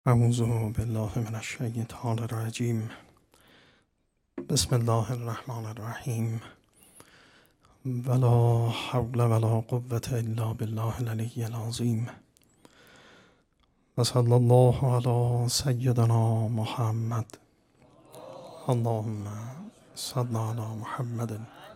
اعوذ بالله من الشیطان الرجیم. بسم الله الرحمن الرحیم. ولا حول ولا قوة الا بالله العلی العظیم. و صلی الله علی سیدنا محمد. اللهم صل علی محمد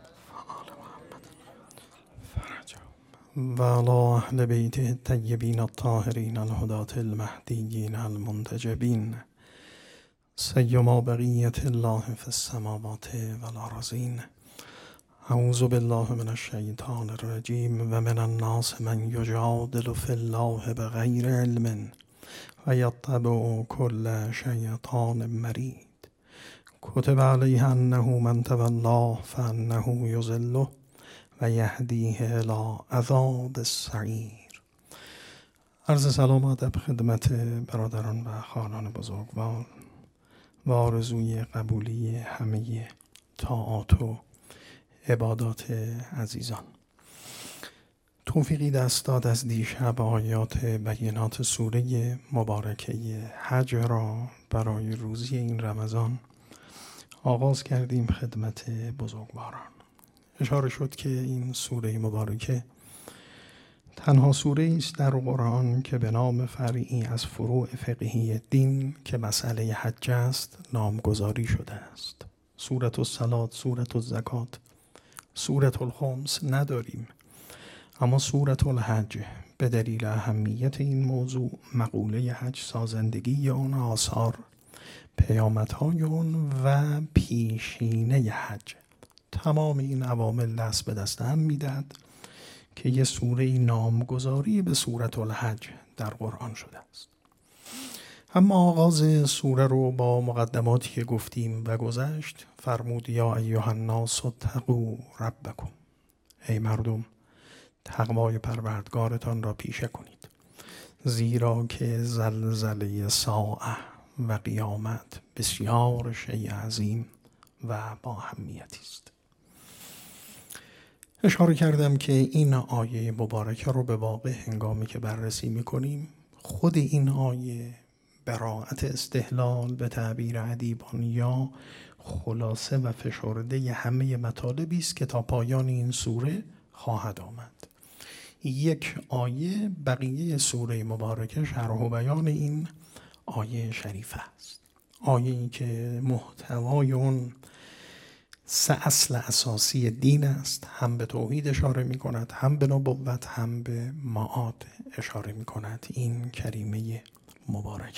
و علی اهل بیته الطیبین الطاهرین الهداة المهدیین المنتجبین سیما بقیت الله فی السماوات والارضین. اعوذ بالله من الشیطان الرجیم. و من الناس من یجادل فی الله بغیر علم و یتبع کل شیطان مرید. کتب علیه انه من تولاه فانه یضله و یهدیه الی عذاب السعیر. عرض سلام و ادب خدمت برادران و خواهران بزرگوار و آرزوی قبولی همه طاعات و عبادات عزیزان. توفیقی دست داد از دیشب آیات بینات سوره مبارکه حج را برای روزی این رمضان آغاز کردیم خدمت بزرگواران. اشاره شد که این سوره مبارکه تنها سوره است در قرآن که به نام فرعی از فروع فقهی دین که مسئله حج است نامگذاری شده است. سوره الصلاة، سوره الزکات، سوره الخمس نداریم، اما سوره الحج به دلیل اهمیت این موضوع، مقوله حج، سازندگی آن، آثار، پیامدهای آن و پیشینه حج، تمام این عوامل دست به دست هم میدهد که یه سوره نامگذاری به سوره الحج در قرآن شده است. اما آغاز سوره رو با مقدماتی که گفتیم و گذشت فرمود یا ایها الناس اتقوا ربکم. ای مردم تقوای پروردگارتان را پیشه کنید، زیرا که زلزله ساعه و قیامت بسیار شیء عظیم و با اهمیتی است. اشاره کردم که این آیه مبارکه رو به واقع هنگامی که بررسی میکنیم خود این آیه براءت استحلال به تعبیر ادیبان یا خلاصه و فشرده همه مطالبی است که تا پایان این سوره خواهد آمد. یک آیه بقیه سوره مبارکه شرح و بیان این آیه شریفه است. آیه‌ای که محتوای اون سه اصل اساسی دین است، هم به توحید اشاره می کند، هم به نبوت، هم به معاد اشاره می کند. این کریمه مبارک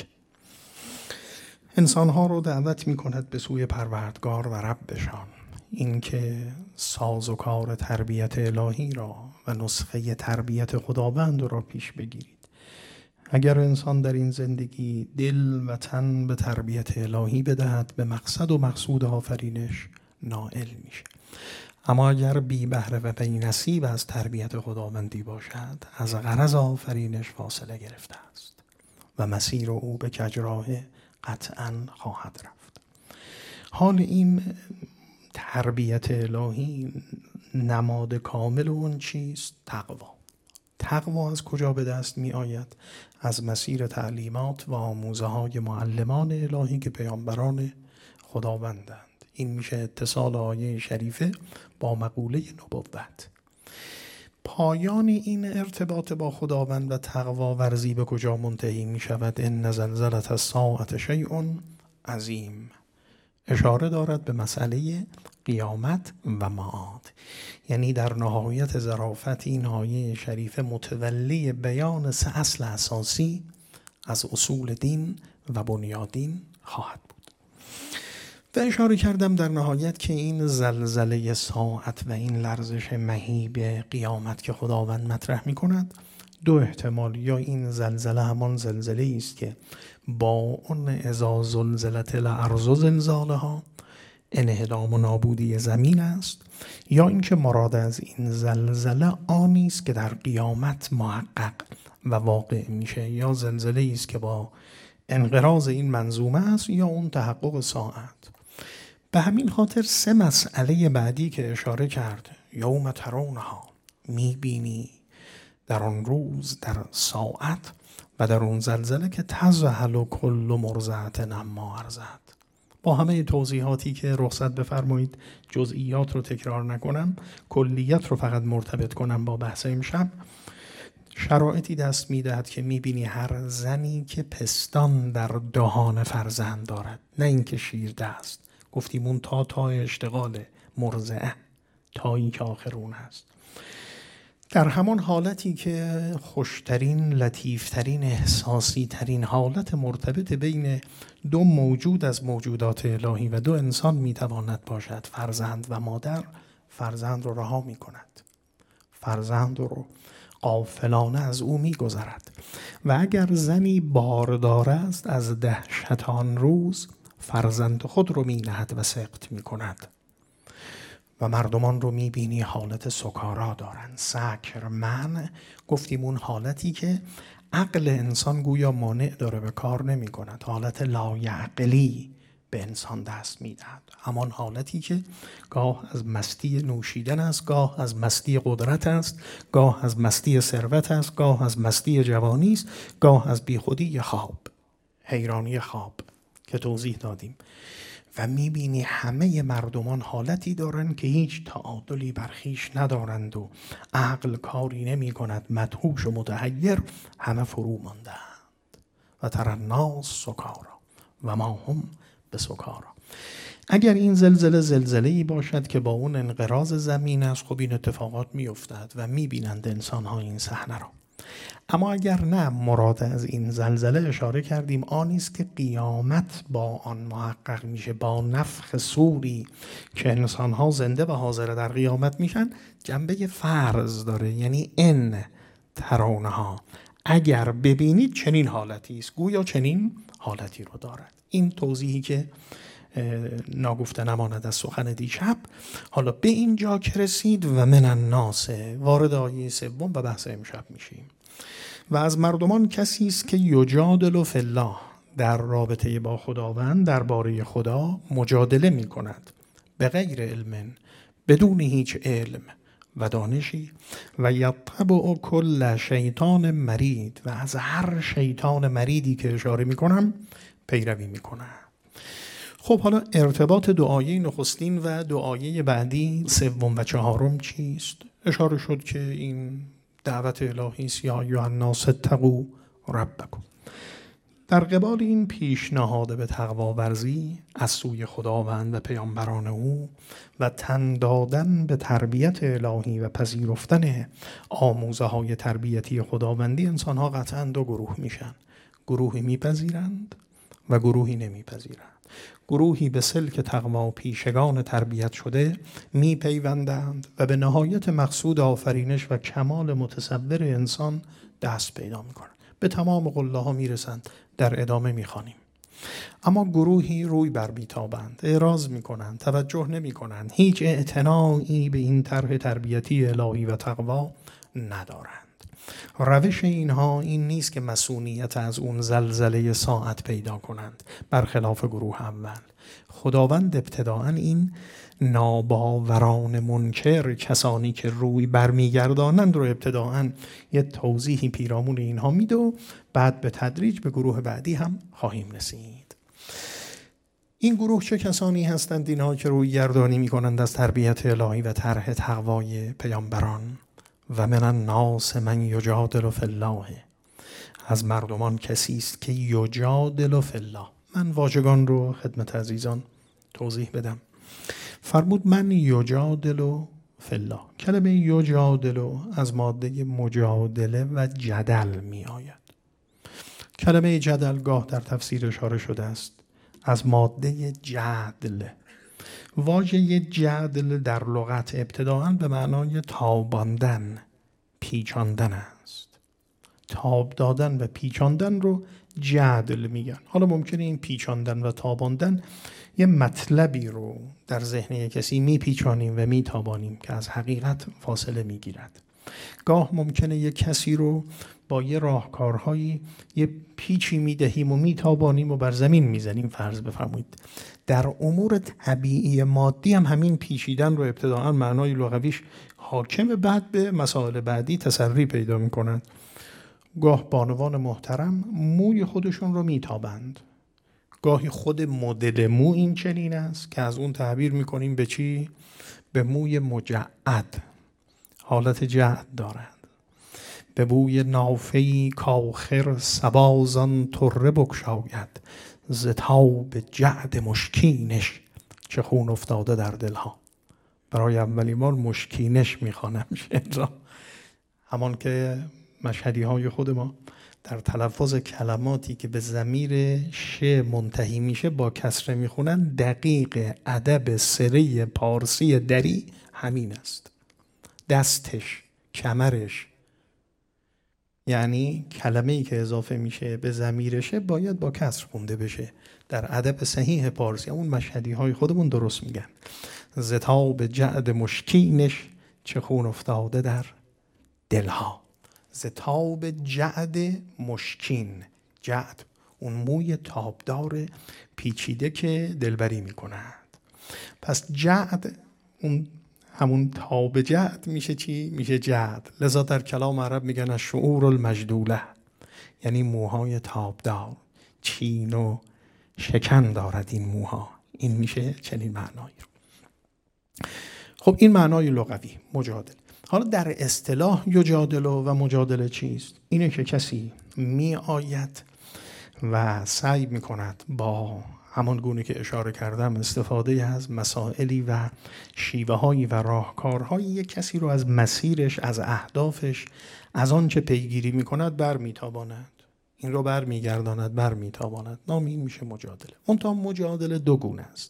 انسانها رو دعوت می کند به سوی پروردگار و ربشان، این که ساز و کار تربیت الهی را و نسخه تربیت خداوند را پیش بگیرید. اگر انسان در این زندگی دل و تن به تربیت الهی بدهد به مقصد و مقصود آفرینش نائل میشه، اما اگر بی بهره و بی نصیب از تربیت خداوندی باشد از غرض آفرینش فاصله گرفته است و مسیر او به کجراه قطعا خواهد رفت. حال این تربیت الهی نماد کامل اون چیست؟ تقوا. تقوا از کجا به دست می آید؟ از مسیر تعلیمات و آموزه های معلمان الهی که پیامبران خداوندند. این میشه اتصال آیه شریفه با مقوله نبوت. پایان این ارتباط با خداوند و تقوا ورزی به کجا منتهی می شود؟ ان زلزله الساعة شیء عظیم. اشاره دارد به مسئله قیامت و معاد. یعنی در نهایت ظرافت این آیه شریفه متولی بیان سه اصل اساسی از اصول دین و بنیادین خواهد بود. و اشاره کردم در نهایت که این زلزله ساعت و این لرزش مهیب قیامت که خداوند مطرح می کند دو احتمال، یا این زلزله همان زلزله است که با اون اذا زلزلت الارض زلزالها انهدام و نابودی زمین است، یا اینکه مراد از این زلزله آنی است که در قیامت محقق و واقع میشه، یا زلزله است که با انقراض این منظومه است، یا اون تحقق ساعت. به همین خاطر سه مسئله بعدی که اشاره کرد، یوم ترونها، میبینی در آن روز در ساعت و در اون زلزله که تزهل کل مرضعة عما ارضعت. با همه توضیحاتی که رخصت بفرمایید جزئیات رو تکرار نکنم، کلیت رو فقط مرتبط کنم با بحث امشب. شرایطی دست میدهد که میبینی هر زنی که پستان در دهان فرزند دارد، نه اینکه شیر دست، گفتیم اون تا اشتغال مرضعه، تایی که آخرون هست، در همان حالتی که خوشترین، لطیفترین، احساسی ترین حالت مرتبط بین دو موجود از موجودات الهی و دو انسان میتواند باشد، فرزند و مادر، فرزند رو رها میکند، فرزند رو غافلانه از او میگذرد. و اگر زنی باردار است از دهشت آن روز، فرزند خود رو مینهد و سقط میکند. و مردمان رو میبینی حالت سکارا دارن، سکر، من گفتیم اون حالتی که عقل انسان گویا مانع داره به کار نمی کند، حالت لایعقلی به انسان دست میدهد، همان حالتی که گاه از مستی نوشیدن است، گاه از مستی قدرت است، گاه از مستی ثروت است، گاه از مستی جوانی است، گاه از بیخودی خواب، حیرانی خواب که توضیح دادیم. و میبینی همه مردمان حالتی دارن که هیچ تعادلی بر خویش ندارند و عقل کاری نمی کند، مدهوش و متحیر، همه فرو ماندند. و تری الناس سکارا و ما هم بسکارا. اگر این زلزله‌ای باشد که با اون انقراض زمین است، خب این اتفاقات میافتد و میبینند انسان ها این صحنه را. اما اگر نه، مراد از این زلزله اشاره کردیم آنی است که قیامت با آن محقق میشه، با نفخ صوری که انسان ها زنده و حاضر در قیامت میشن. جنبه فرض داره، یعنی ان ترونها، اگر ببینید چنین حالتی است، گویا چنین حالتی رو دارد. این توضیحی که ناگفته نماند از سخن دیشب. حالا به اینجا که رسید و من الناس، وارد آیه سوم و بحث امشب میشیم. و از مردمان کسی است که یجادل فی الله، در رابطه با خداوند، درباره خدا مجادله می کند، به غیر علم، بدون هیچ علم و دانشی، و یتبع کل شیطان مرید، و از هر شیطان مریدی که اشاره می کنم پیروی می کنم. خب حالا ارتباط دعایه نخستین و دعایه بعدی سوم و چهارم چیست؟ اشاره شد که این دعوت الهی است، یا ایها الناس اتقوا ربکم. در قبال این پیشنهاد به تقوا ورزی از سوی خداوند و پیامبران او و تن دادن به تربیت الهی و پذیرفتن آموزه های تربیتی خداوندی، انسان ها قطعاً دو گروه میشن. گروهی میپذیرند و گروهی نمیپذیرند. گروهی به سلک تقوا و پیشگان تربیت شده میپیوندند و به نهایت مقصود آفرینش و کمال متصور انسان دست پیدا میکنند، به تمام قله ها میرسند. در ادامه میخوانیم. اما گروهی روی بر میتابند، اعراض میکنند، توجه نمیکنند، هیچ اعتنایی به این طرح تربیتی الهی و تقوا ندارند. روش اینها این نیست که مسئولیت از اون زلزله ساعت پیدا کنند، برخلاف گروه اول. خداوند ابتداءً این ناباوران منکر، کسانی که روی برمیگردانند رو ابتداءً یه توضیحی پیرامون اینها میده و بعد به تدریج به گروه بعدی هم خواهیم رسید. این گروه چه کسانی هستند؟ اینها که روی گردانی میکنند از تربیت الهی و طرح تقوای پیامبران. و من الناس من یجادل فی الله، از مردمان کسی است که یجادل فی الله. من واژگان رو خدمت عزیزان توضیح بدم. فرمود من یجادل فی الله. کلمه یجادل از ماده مجادله و جدل می آید. کلمه جدل گاه در تفسیر اشاره شده است از ماده جدل. واژه جدل در لغت ابتداءً به معنای تاباندن، پیچاندن است. تاب دادن و پیچاندن رو جدل میگن. حالا ممکنه این پیچاندن و تاباندن یه مطلبی رو در ذهن کسی میپیچانیم و میتابانیم که از حقیقت فاصله میگیرد. گاه ممکنه یه کسی رو با یه راهکارهایی یه پیچی میدهیم و میتابانیم و بر زمین میزنیم. فرض بفرمایید در امور طبیعی مادی هم همین پیچیدن رو ابتداءً معنای لغویش حاکم، بعد به مسائل بعدی تسری پیدا میکنند. گاه بانوان محترم موی خودشون رو میتابند، گاهی خود مدل مو این چنین است که از اون تعبیر میکنیم به چی؟ به موی مجعد، حالت جعد دارند. به بوی نافه‌ای کاخر سبازان طره بگشاید، ز تاب جعد مشکینش چه خون افتاده در دلها. برای اولین بار مشکینش میخوانم شعر را، همان که مشهدی های خود ما در تلفظ کلماتی که به ضمیر ش منتهی میشه با کسره میخونن. دقیق ادب سره پارسی دری همین است. دستش، کمرش، یعنی کلمه‌ای که اضافه میشه به ضمیرشه باید با کسر خونده بشه. در ادب صحیح پارسی اون مشهدی های خودمون درست میگن. ز تاب جعد مشکینش چه خون افتاده در دلها. ز تاب جعد مشکین، جعد اون موی تابدار پیچیده که دلبری میکند. پس جعد اون همون تاب جعد میشه چی؟ میشه جعد. لذا در کلام عرب میگن الشعور المجدوله، یعنی موهای تابدار، چین و شکن دارد این موها. این میشه چنین معنایی رو. خب این معنای لغوی مجادله. حالا در اصطلاح یجادله و مجادله چیست؟ اینه که کسی می آید و سعی می کند با همان گونه که اشاره کردم استفاده از مسائلی و شیوه هایی و راهکارهایی یک کسی رو از مسیرش، از اهدافش، از آن چه پیگیری می کند برمیتاباند. این رو برمیگرداند، برمیتاباند. نام این میشه مجادله. منتها مجادله دو گونه است.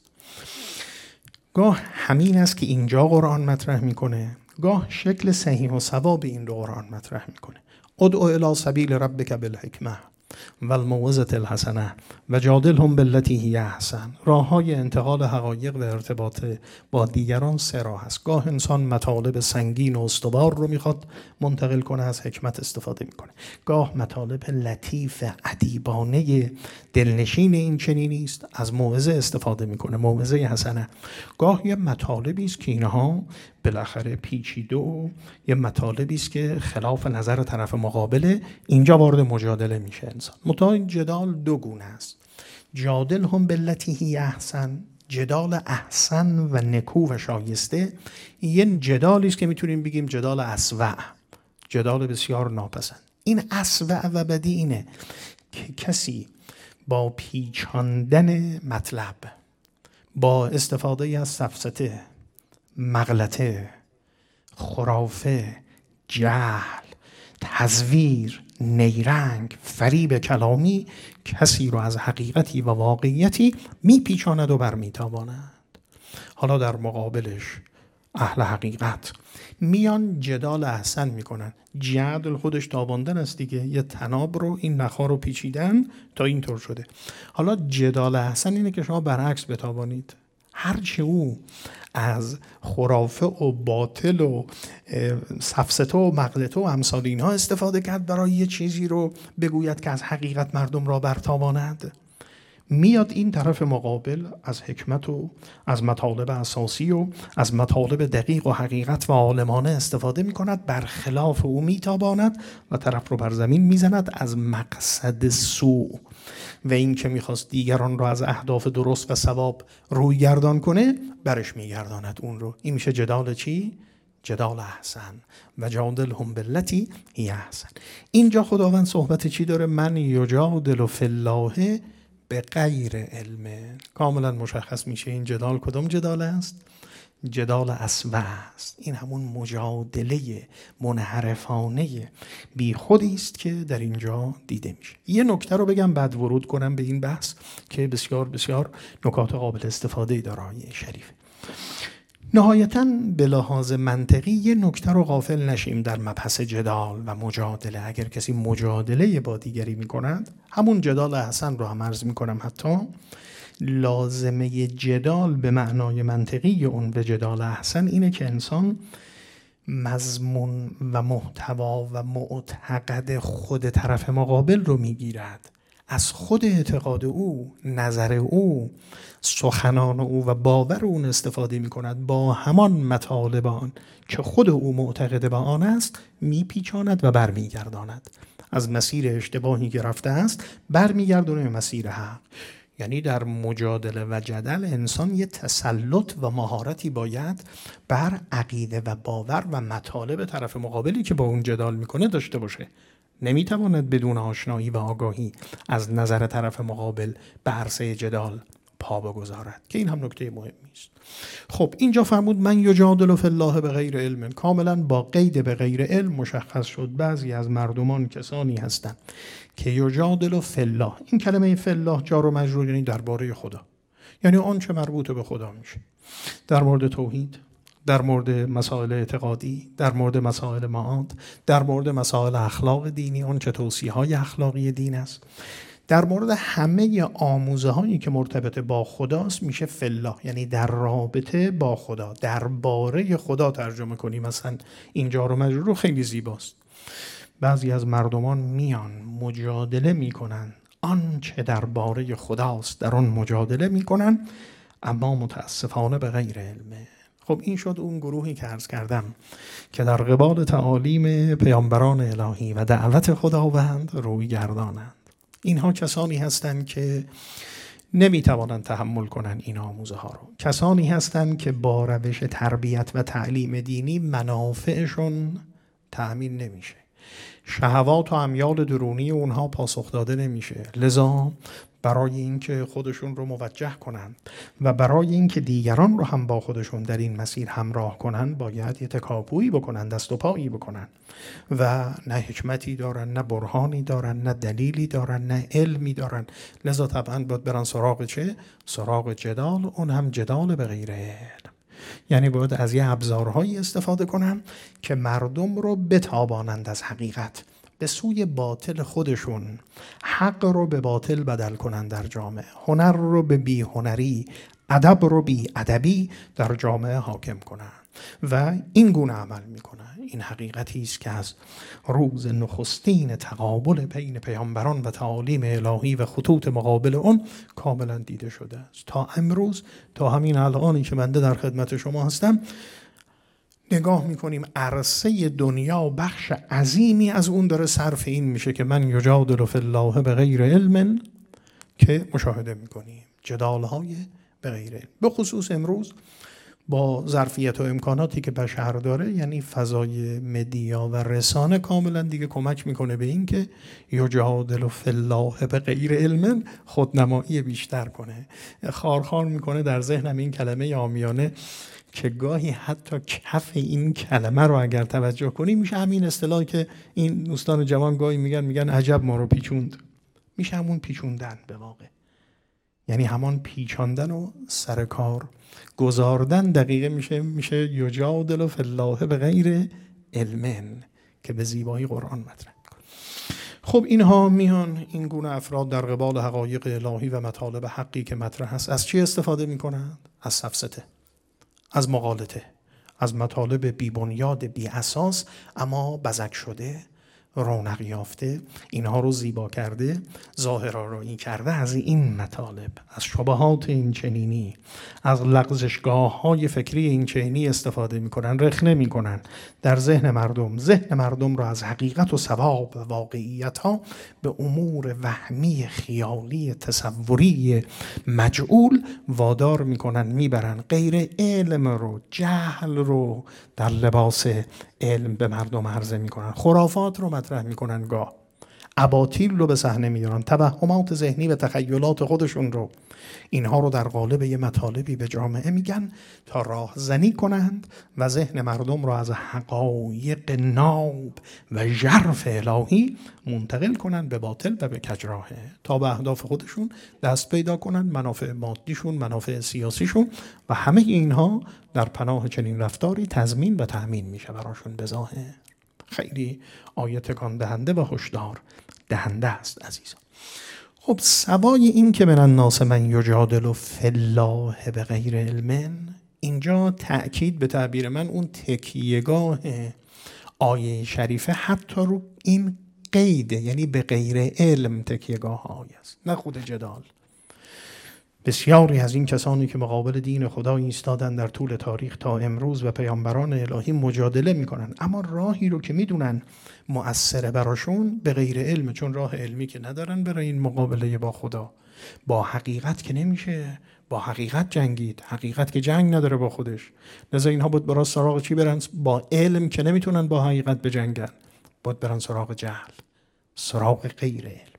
گاه همین است که اینجا قرآن مطرح میکنه، گاه شکل صحیح و صواب این رو قرآن مطرح میکنه. ادعو الی سبیل ربک بالحکمه و الموعظة الحسنه و جادلهم بالتی هی احسن. راههای انتقال حقایق و ارتباط با دیگران سه راه است. گاه انسان مطالب سنگین و استوار رو میخواد منتقل کنه، از حکمت استفاده میکنه. گاه مطالب لطیف ادیبانه دلنشین این چنینی است، از موعظه استفاده میکنه، موعظه حسنه. گاه یه مطالبی است که اینها بالاخره پیچیده و یه مطالبی است که خلاف نظر طرف مقابله، اینجا وارد مجادله میشه انسان. متأ این جدال دو گونه است. جادل هم بالتی هی احسن، جدال احسن و نکو و شایسته. یه جدالی است که میتونیم بگیم جدال اسوأ، جدال بسیار ناپسند. این اسوأ و بدی اینه که کسی با پیچاندن مطلب، با استفاده از سفسطه، مغلطه، خرافه، جهل، تزویر، نیرنگ، فریب کلامی کسی رو از حقیقتی و واقعیتی میپیچاند و برمیتاباند. حالا در مقابلش اهل حقیقت میان جدال احسن میکنن. جدل خودش تاباندن است دیگه، یه تناب رو این نخا رو پیچیدن تا اینطور شده. حالا جدال احسن اینه که شما برعکس بتابانید. هرچه او از خرافه و باطل و سفسطه و مغلطه و امثال اینها استفاده کرد برای یه چیزی رو بگوید که از حقیقت مردم را برتاباند، میاد این طرف مقابل از حکمت و از مطالب اساسی و از مطالب دقیق و حقیقت و عالمانه استفاده می کند، برخلاف او میتاباند و طرف رو بر زمین میزند از مقصد سوء و این که میخواست دیگران رو از اهداف درست و ثواب روی گردان کنه برش میگرداند اون رو. این میشه جدال چی؟ جدال احسن و جادلهم بالتی هی احسن. اینجا خداوند صحبت چی داره؟ من یجادل فی الله به غیر علم. کاملا مشخص میشه این جدال کدام جدال است؟ جدال اسوأ است. این همون مجادله منحرفانه بی خودی است که در اینجا دیده میشه. یه نکته رو بگم بعد ورود کنم به این بحث که بسیار بسیار نکات قابل استفاده داره آیه شریف. نهایتاً به لحاظ منطقی یه نکته رو غافل نشیم در مبحث جدال و مجادله. اگر کسی مجادله با دیگری میکند، همون جدال احسن رو هم عرض میکنم، حتی لازمه جدال به معنای منطقی اون به جدال احسن اینه که انسان مضمون و محتوا و معتقد خود طرف مقابل رو میگیرد، از خود اعتقاد او، نظر او، سخنان او و باور اون استفاده می کند، با همان مطالب آن که خود او معتقد به آن است میپیچاند و برمیگرداند. از مسیر اشتباهی که رفته است برمیگردونه به مسیر حق. یعنی در مجادله و جدل انسان یه تسلط و مهارتی باید بر عقیده و باور و مطالب طرف مقابلی که با اون جدال میکنه داشته باشه. نمیتواند بدون آشنایی و آگاهی از نظر طرف مقابل به عرصه جدال پا بگذارد، که این هم نکته مهمی است. خب اینجا فرمود من یجادل فی الله به غیر علم، کاملا با قید به غیر علم مشخص شد بعضی از مردمان کسانی هستند که یجادل فی الله، این کلمه فی الله جار و مجرور یعنی درباره خدا، یعنی آن چه مربوط به خدا میشه، در مورد توحید، در مورد مسائل اعتقادی، در مورد مسائل معاد، در مورد مسائل اخلاق دینی، اون چه توصیه‌های اخلاقی دین است، در مورد همه آموزه هایی که مرتبط با خداست میشه فی الله، یعنی در رابطه با خدا، درباره خدا ترجمه کنیم. مثلا این جار و مجرور رو خیلی زیباست. بعضی از مردمان میان مجادله میکنن، آنچه درباره خداست در آن مجادله میکنن، اما متاسفانه به غیر علمه. خب این شد اون گروهی که عرض کردم که در قبال تعالیم پیامبران الهی و دعوت خداوند روی گردانند. اینها کسانی هستند که نمیتوانند تحمل کنند این آموزه ها رو. کسانی هستند که با روش تربیت و تعلیم دینی منافعشون تأمین نمیشه، شهوات و امیال درونی اونها پاسخ داده نمیشه. لذا برای اینکه خودشون رو موجه کنن و برای اینکه دیگران رو هم با خودشون در این مسیر همراه کنن، باید یه تکاپویی بکنن، دست و پایی بکنن، و نه حکمتی دارن، نه برهانی دارن، نه دلیلی دارن، نه علمی دارن. لذا طبعا باید برن سراغ چه؟ سراغ جدال، اون هم جدال به غیر علم. یعنی باید از یه ابزارهایی استفاده کنن که مردم رو بتابانند از حقیقت به سوی باطل خودشون، حق رو به باطل بدل کنن در جامعه، هنر رو به بی هنری، ادب رو بی ادبی در جامعه حاکم کنن و این گونه عمل میکنن. این حقیقتی است که از روز نخستین تقابل بین پیامبران و تعالیم الهی و خطوط مقابل اون کاملا دیده شده است. تا امروز، تا همین الانی که بنده در خدمت شما هستم، نگاه میکنیم عرصه دنیا بخش عظیمی از اون داره صرف این میشه که من یجادل فی الله به غیر علم، که مشاهده میکنیم جدالهای به غیر علم. به خصوص امروز با ظرفیت و امکاناتی که بشر داره، یعنی فضای مدیا و رسانه کاملا دیگه کمک میکنه به این که یجادل فی الله به غیر علم خودنمایی بیشتر کنه. خارخار میکنه در ذهنم این کلمه عامیانه که گاهی حتی کف این کلمه رو اگر توجه کنیم میشه همین اصطلاحی که این دوستان جوان گاهی میگن عجب ما رو پیچوند، میشه همون پیچوندن به واقع، یعنی همان پیچاندن و سر کار گذاردن دقیقه میشه یجادل فی الله به غیر علم، که به زیبایی قرآن مطرح. خب اینها میان این گونه افراد در قبال حقایق الهی و مطالب حقی که مطرح است از چی استفاده میکنند؟ از سفسطه، از مغالطه، از مطالب بی بنیاد، بی اساس اما بزک شده، رونق یافته، اینها رو زیبا کرده، ظاهرآرایی کرده از این مطالب، از شبهات این چنینی، از لغزشگاه‌های فکری این چنینی استفاده می‌کنن، رخنه می‌کنن در ذهن مردم رو از حقیقت و ثواب و واقعیت‌ها به امور وهمی، خیالی، تصوری مجعول وادار می‌کنن، میبرن. غیر علم رو، جهل رو در لباس علم به مردم عرضه میکنن، خرافات رو مطرح میکنن، گاه اباطیل رو به صحنه میارن، توهمات ذهنی و تخیلات خودشون رو، اینها رو در قالب یه مطالبی به جامعه میگن تا راهزنی کنند و ذهن مردم رو از حقایق ناب و ژرف الهی منتقل کنند به باطل و به کجراهه، تا به اهداف خودشون دست پیدا کنند، منافع مادیشون، منافع سیاسیشون، و همه اینها در پناه چنین رفتاری تضمین و تأمین میشه براشون. به ظاهر خیلی آیه تکان دهنده و هشدار دهنده است عزیزان. خب سوای این که من الناس من یجادل فی الله به غیر علم، اینجا تأکید به تعبیر من اون تکیهگاه آیه شریفه حتی رو این قیده، یعنی به غیر علم تکیهگاه های است، نه خود جدال. بسیاری از این کسانی که مقابل دین خدا ایستادن در طول تاریخ تا امروز و پیامبران الهی مجادله میکنن، اما راهی رو که میدونن مؤثره براشون به غیر علم، چون راه علمی که ندارن برای این مقابله با خدا. با حقیقت که نمیشه، با حقیقت جنگید، حقیقت که جنگ نداره با خودش. لذا اینها بود برای سراغ چی برن؟ با علم که نمیتونن با حقیقت بجنگن، بود برن سراغ جهل، سراغ غیر علم.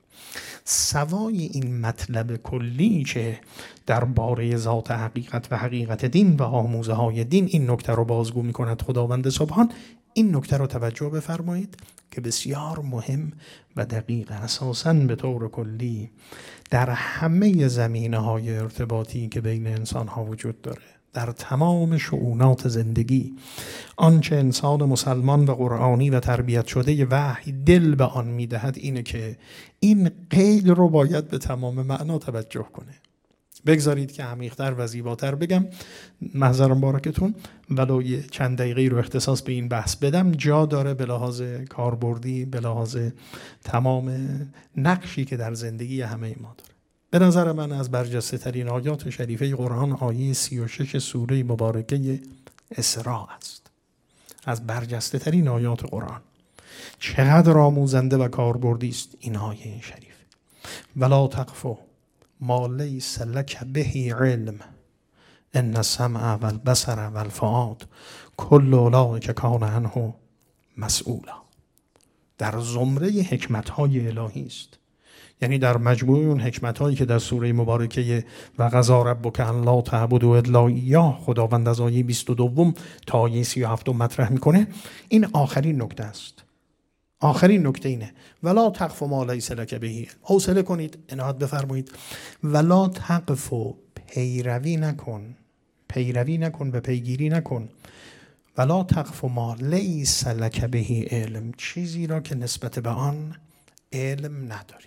سوای این مطلب کلی که درباره ذات حقیقت و حقیقت دین و آموزه های دین این نکته رو بازگو می کند خداوند سبحان، این نکته رو توجه بفرمایید که بسیار مهم و دقیق، اساساً به طور کلی در همه زمینه‌های ارتباطی که بین انسان‌ها وجود داره، در تمام شؤونات زندگی، آنچه انسان مسلمان و قرآنی و تربیت شده وحی دل به آن میدهد اینه که این قید رو باید به تمام معنا توجه کنه. بگذارید که عمیق‌تر و زیباتر بگم، محضر مبارکتون، ولو چند دقیقه رو اختصاص به این بحث بدم، جا داره به لحاظ کاربردی، به لحاظ تمام نقشی که در زندگی همه ما داره. به نظر من از برجسته ترین آیات شریفه قرآن آیه 36 سوره مبارکه اسراء است. از برجسته ترین آیات قرآن. چقدر آموزنده و کاربردی است این آیه شریف. ولا تقف ما لیس لک به علم ان السمع والبصر والفؤاد کل اولئک کان عنه مسئولا. در زمره حکمت‌های الهی است، یعنی در مجموع اون حکمت‌هایی که در سوره مبارکه و قضا ربک ان لا تعبدوا الا ایاه خداوند از آیه 22 تا آیه 37 مطرح میکنه، این آخرین نکته است. آخرین نکته اینه ولا تقف ما لیس لک به علم. حوصله کنید، عنایت بفرمایید. ولا تقف، پیروی نکن و پیگیری نکن. ولا تقف ما لیس لک به علم، چیزی را که نسبت به آن علم نداری.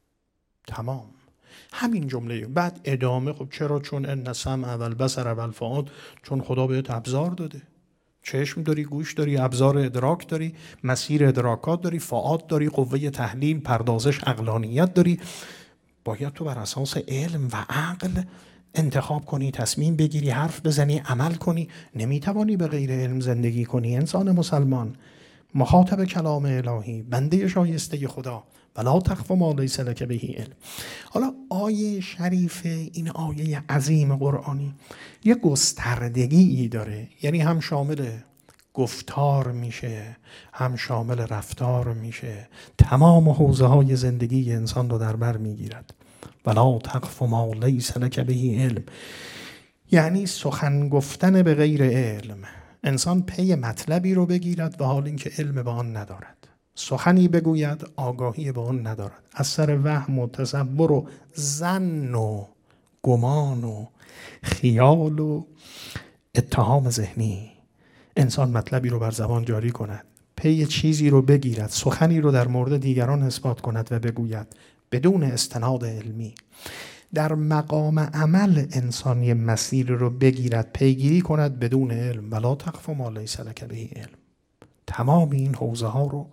تمام، همین جمله. بعد ادامه، خب چرا؟ چون ان السمع والبصر والفؤاد، چون خدا بهت ابزار داده، چشم داری، گوش داری، ابزار ادراک داری، مسیر ادراکات داری، فؤاد داری، قوه تحلیل، پردازش، عقلانیت داری. باید تو بر اساس علم و عقل انتخاب کنی، تصمیم بگیری، حرف بزنی، عمل کنی. نمیتوانی به غیر علم زندگی کنی. انسان مسلمان، مخاطب کلام الهی، بنده شایسته خدا، ولا تقف ما لیس لک به علم. حالا آیه شریف، این آیه عظیم قرآنی، یه گستردگی داره، یعنی هم شامل گفتار میشه، هم شامل رفتار میشه، تمام حوزه های زندگی انسان رو در بر میگیرد. ولا تقف ما لیس لک به علم، یعنی سخن گفتن به غیر علم. انسان پی مطلبی رو بگیرد و حال اینکه علم به آن ندارد، سخنی بگوید آگاهی به آن ندارد، از سر وهم و تصور و ظن و گمان و خیال و اتهام ذهنی انسان مطلبی رو بر زبان جاری کند، پی چیزی رو بگیرد، سخنی رو در مورد دیگران اثبات کند و بگوید بدون استناد علمی. در مقام عمل انسانی مسیر رو بگیرد، پیگیری کند بدون علم. ولا تقف ما لیس لک به علم. تمام این حوزه ها رو،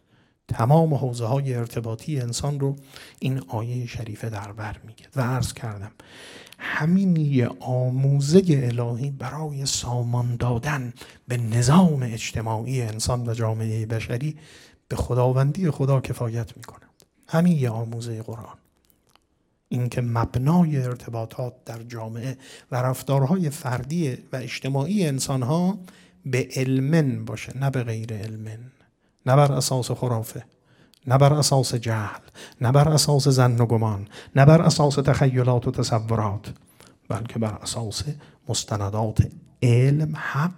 تمام حوزه های ارتباطی انسان رو این آیه شریفه در بر میگه. و عرض کردم همین یه آموزه الهی برای سامان دادن به نظام اجتماعی انسان و جامعه بشری به خداوندی خدا کفایت میکند. همین یه آموزه قرآن، این که مبنای ارتباطات در جامعه و رفتارهای فردی و اجتماعی انسانها به علم باشه، نه به غیر علم، نه بر اساس خرافه، نه بر اساس جهل، نه بر اساس ظن و گمان، نه بر اساس تخیلات و تصورات، بلکه بر اساس مستندات علم، حق،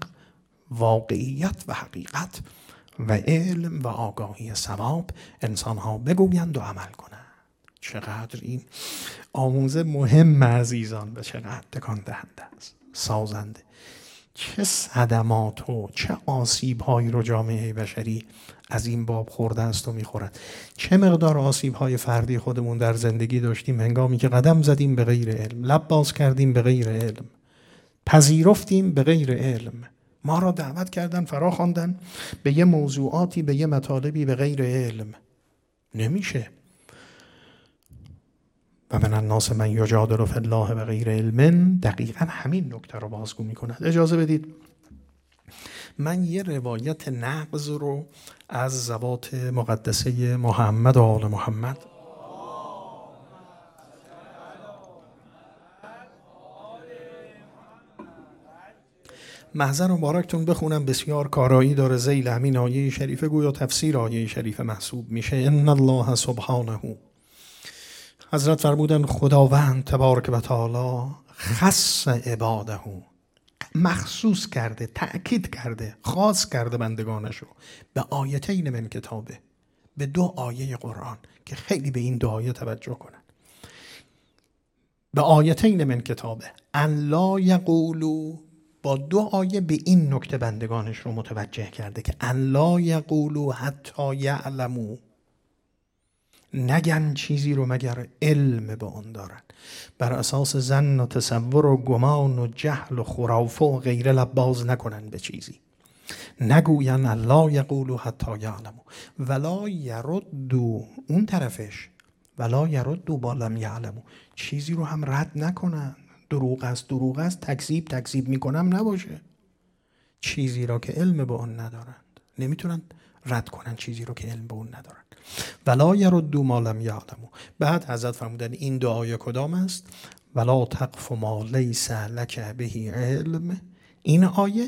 واقعیت و حقیقت و علم و آگاهی ثواب انسانها بگویند و عمل کنند. چقدر این آموزه مهم عزیزان و چقدر تکان دهنده است، سازنده. چه صدمات و چه آسیب‌هایی رو جامعه بشری از این باب خورده است و می‌خورد. چه مقدار آسیب‌های فردی خودمون در زندگی داشتیم هنگامی که قدم زدیم به غیر علم، لب باز کردیم به غیر علم، پذیرفتیم به غیر علم. ما را دعوت کردن، فرا خواندن به یه موضوعاتی، به یه مطالبی به غیر علم. نمیشه. و من الناس من یجادل فی الله بغیر علم دقیقا همین نکته رو بازگو میکند. اجازه بدید من یه روایت نقض رو از ذوات مقدسه محمد و آل محمد محضر مبارکتون بخونم، بسیار کارایی داره. ذیل همین آیه شریفه گویا تفسیر آیه شریفه محسوب میشه. ان الله سبحانه، حضرت فرمودن خداوند تبارک و تعالی خص عباده، مخصوص کرده، تأکید کرده، خاص کرده بندگانش رو به آیتین من کتابه، به 2 آیه قرآن که خیلی به این 2 آیه توجه کنن. به آیتین من کتابه ان لا یقولوا، با 2 آیه به این نکته بندگانش رو متوجه کرده که ان لا یقولوا حتی یعلموا، نگن چیزی رو مگر علم به اون دارن. بر اساس ظن و تصور و گمان و جهل و خرافه و غیره لباز نکنن به چیزی. نگوین لا یقولوا حتی یعلموا ولا یردوا، اون طرفش ولا یردوا با لم یعلموا، چیزی رو هم رد نکنن. دروغ است تکذیب میکنم نباشه. چیزی را که علم به اون ندارند نمیتونن رد کنن، چیزی رو که علم به اون ندارن. ولا یردوا ما لم یعلموا. بعد حضرت فرمودن این 2 آیه کدام است؟ ولا تقف ما لیس لک به علم. این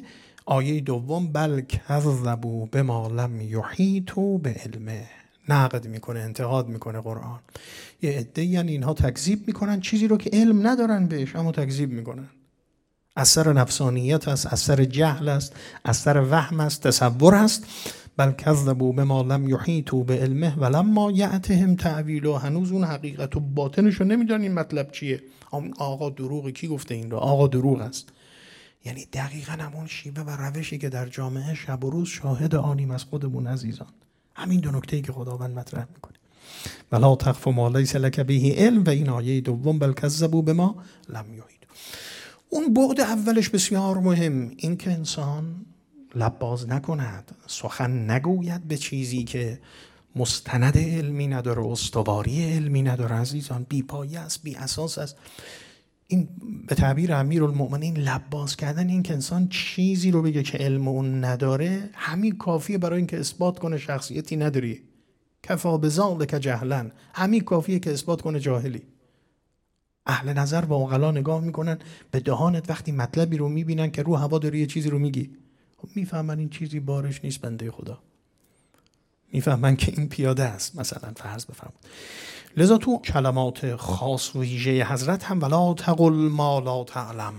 آیه دوم بل کذبوا بما لم یحیطوا بعلمه، نقد میکنه، انتقاد میکنه قرآن. یه عده یعنی اینها تکذیب میکنن چیزی رو که علم ندارن بهش، اما تکذیب میکنن. اثر نفسانیت است، اثر جهل است، اثر وهم است، تصور است. بل کذبوا بما لم یحیطوا بعلمه ولما یأتهم تأویله، هنوز اون حقیقت و باطنش رو نمیدونن این مطلب چیه. آقا دروغه، کی گفته این رو؟ آقا دروغ است. یعنی دقیقاً همون شیوه و روشی که در جامعه شب و روز شاهد آنیم از خودمون عزیزان. همین 2 نکته‌ای که خداوند مطرح میکنه. ولا تقف ما لیس لک به علم، و این آیه دوم بل کذبوا بما لم یحیطوا. اون بعد اولش بسیار مهم، این که انسان لب باز نکند، سخن نگوید به چیزی که مستند علمی نداره، استواری علمی نداره. عزیزان بی پایه است، بی اساس است. این به تعبیر امیرالمؤمنین لب باز کردن، این که انسان چیزی رو بگه که علم اون نداره، همین کافیه برای اینکه اثبات کنه شخصیتی نداری. کفا بذالک جهلا، همین کافیه که اثبات کنه جاهلی. اهل نظر و عقلا نگاه میکنن به دهانت وقتی مطلبی رو میبینن که رو هوا داری یه چیزی رو میگی، میفهمن این چیزی بارش نیست بنده خدا، میفهمن که این پیاده است، مثلا فرض بفرمایید. لذا تو کلمات خاص و ویژه حضرت هم ولا تقل ما لا تعلم،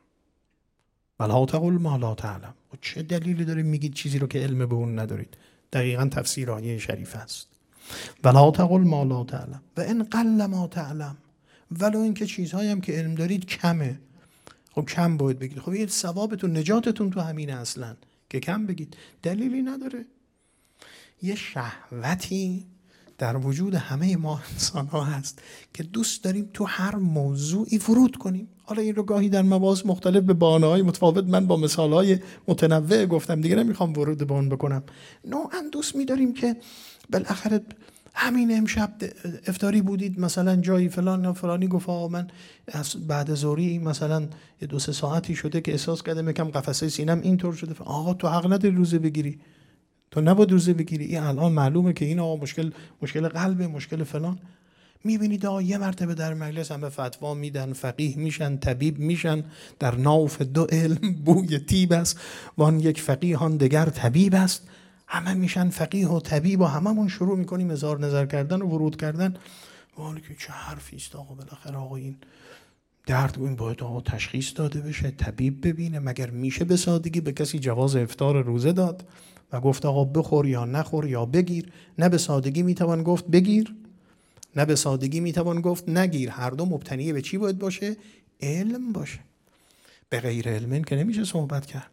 ولا تقل ما لا تعلم. و چه دلیلی داره میگید چیزی رو که علم به اون ندارید؟ دقیقاً تفسیر آیه شریف است. ولا تقل ما لا تعلم و ان قل ما تعلم، ولو اینکه چیزهایی هم که علم دارید کمه، خب کم باید بگید. خب این ثوابتون، نجاتتون تو همینه اصلا که کم بگید، دلیلی نداره. یه شهوتی در وجود همه ما انسان ها هست که دوست داریم تو هر موضوعی ورود کنیم. حالا این رو گاهی در مواضع مختلف به بهانه‌های متفاوت من با مثالهای متنوع گفتم، دیگه نمیخوام ورود به اون بکنم. نوعا دوست می‌داریم که بالاخره همین امشب افطاری بودید مثلا جایی فلان فلانی گفت من بعد ظهری مثلا 2-3 ساعتی شده که احساس کردم یکم قفسه سینم اینطور شده. آقا تو حق نداری روزه بگیری، تو نباید روزه بگیری. این الان معلومه که این آقا مشکل قلبه، مشکل فلان. میبینید یه مرتبه در مجلس هم به فتوا میدن، فقیه میشن، طبیب میشن، در ناف 2 علم بوی طیب است، وان یک فقیه آن دگر طبیب است. همه میشن فقیه و طبیب و هممون شروع میکنیم اظهار نظر کردن و ورود کردن. ولی که چه حرفی است آقا، بالاخره آقا این درد این باید آقا تشخیص داده بشه، طبیب ببینه. مگر میشه به سادگی به کسی جواز افطار روزه داد و گفت آقا بخور یا نخور یا بگیر؟ نه به سادگی میتوان گفت بگیر، نه به سادگی میتوان گفت نگیر. هر دو مبتنی به چی باید باشه؟ علم باشه. به غیر علم که نمیشه صحبت کرد.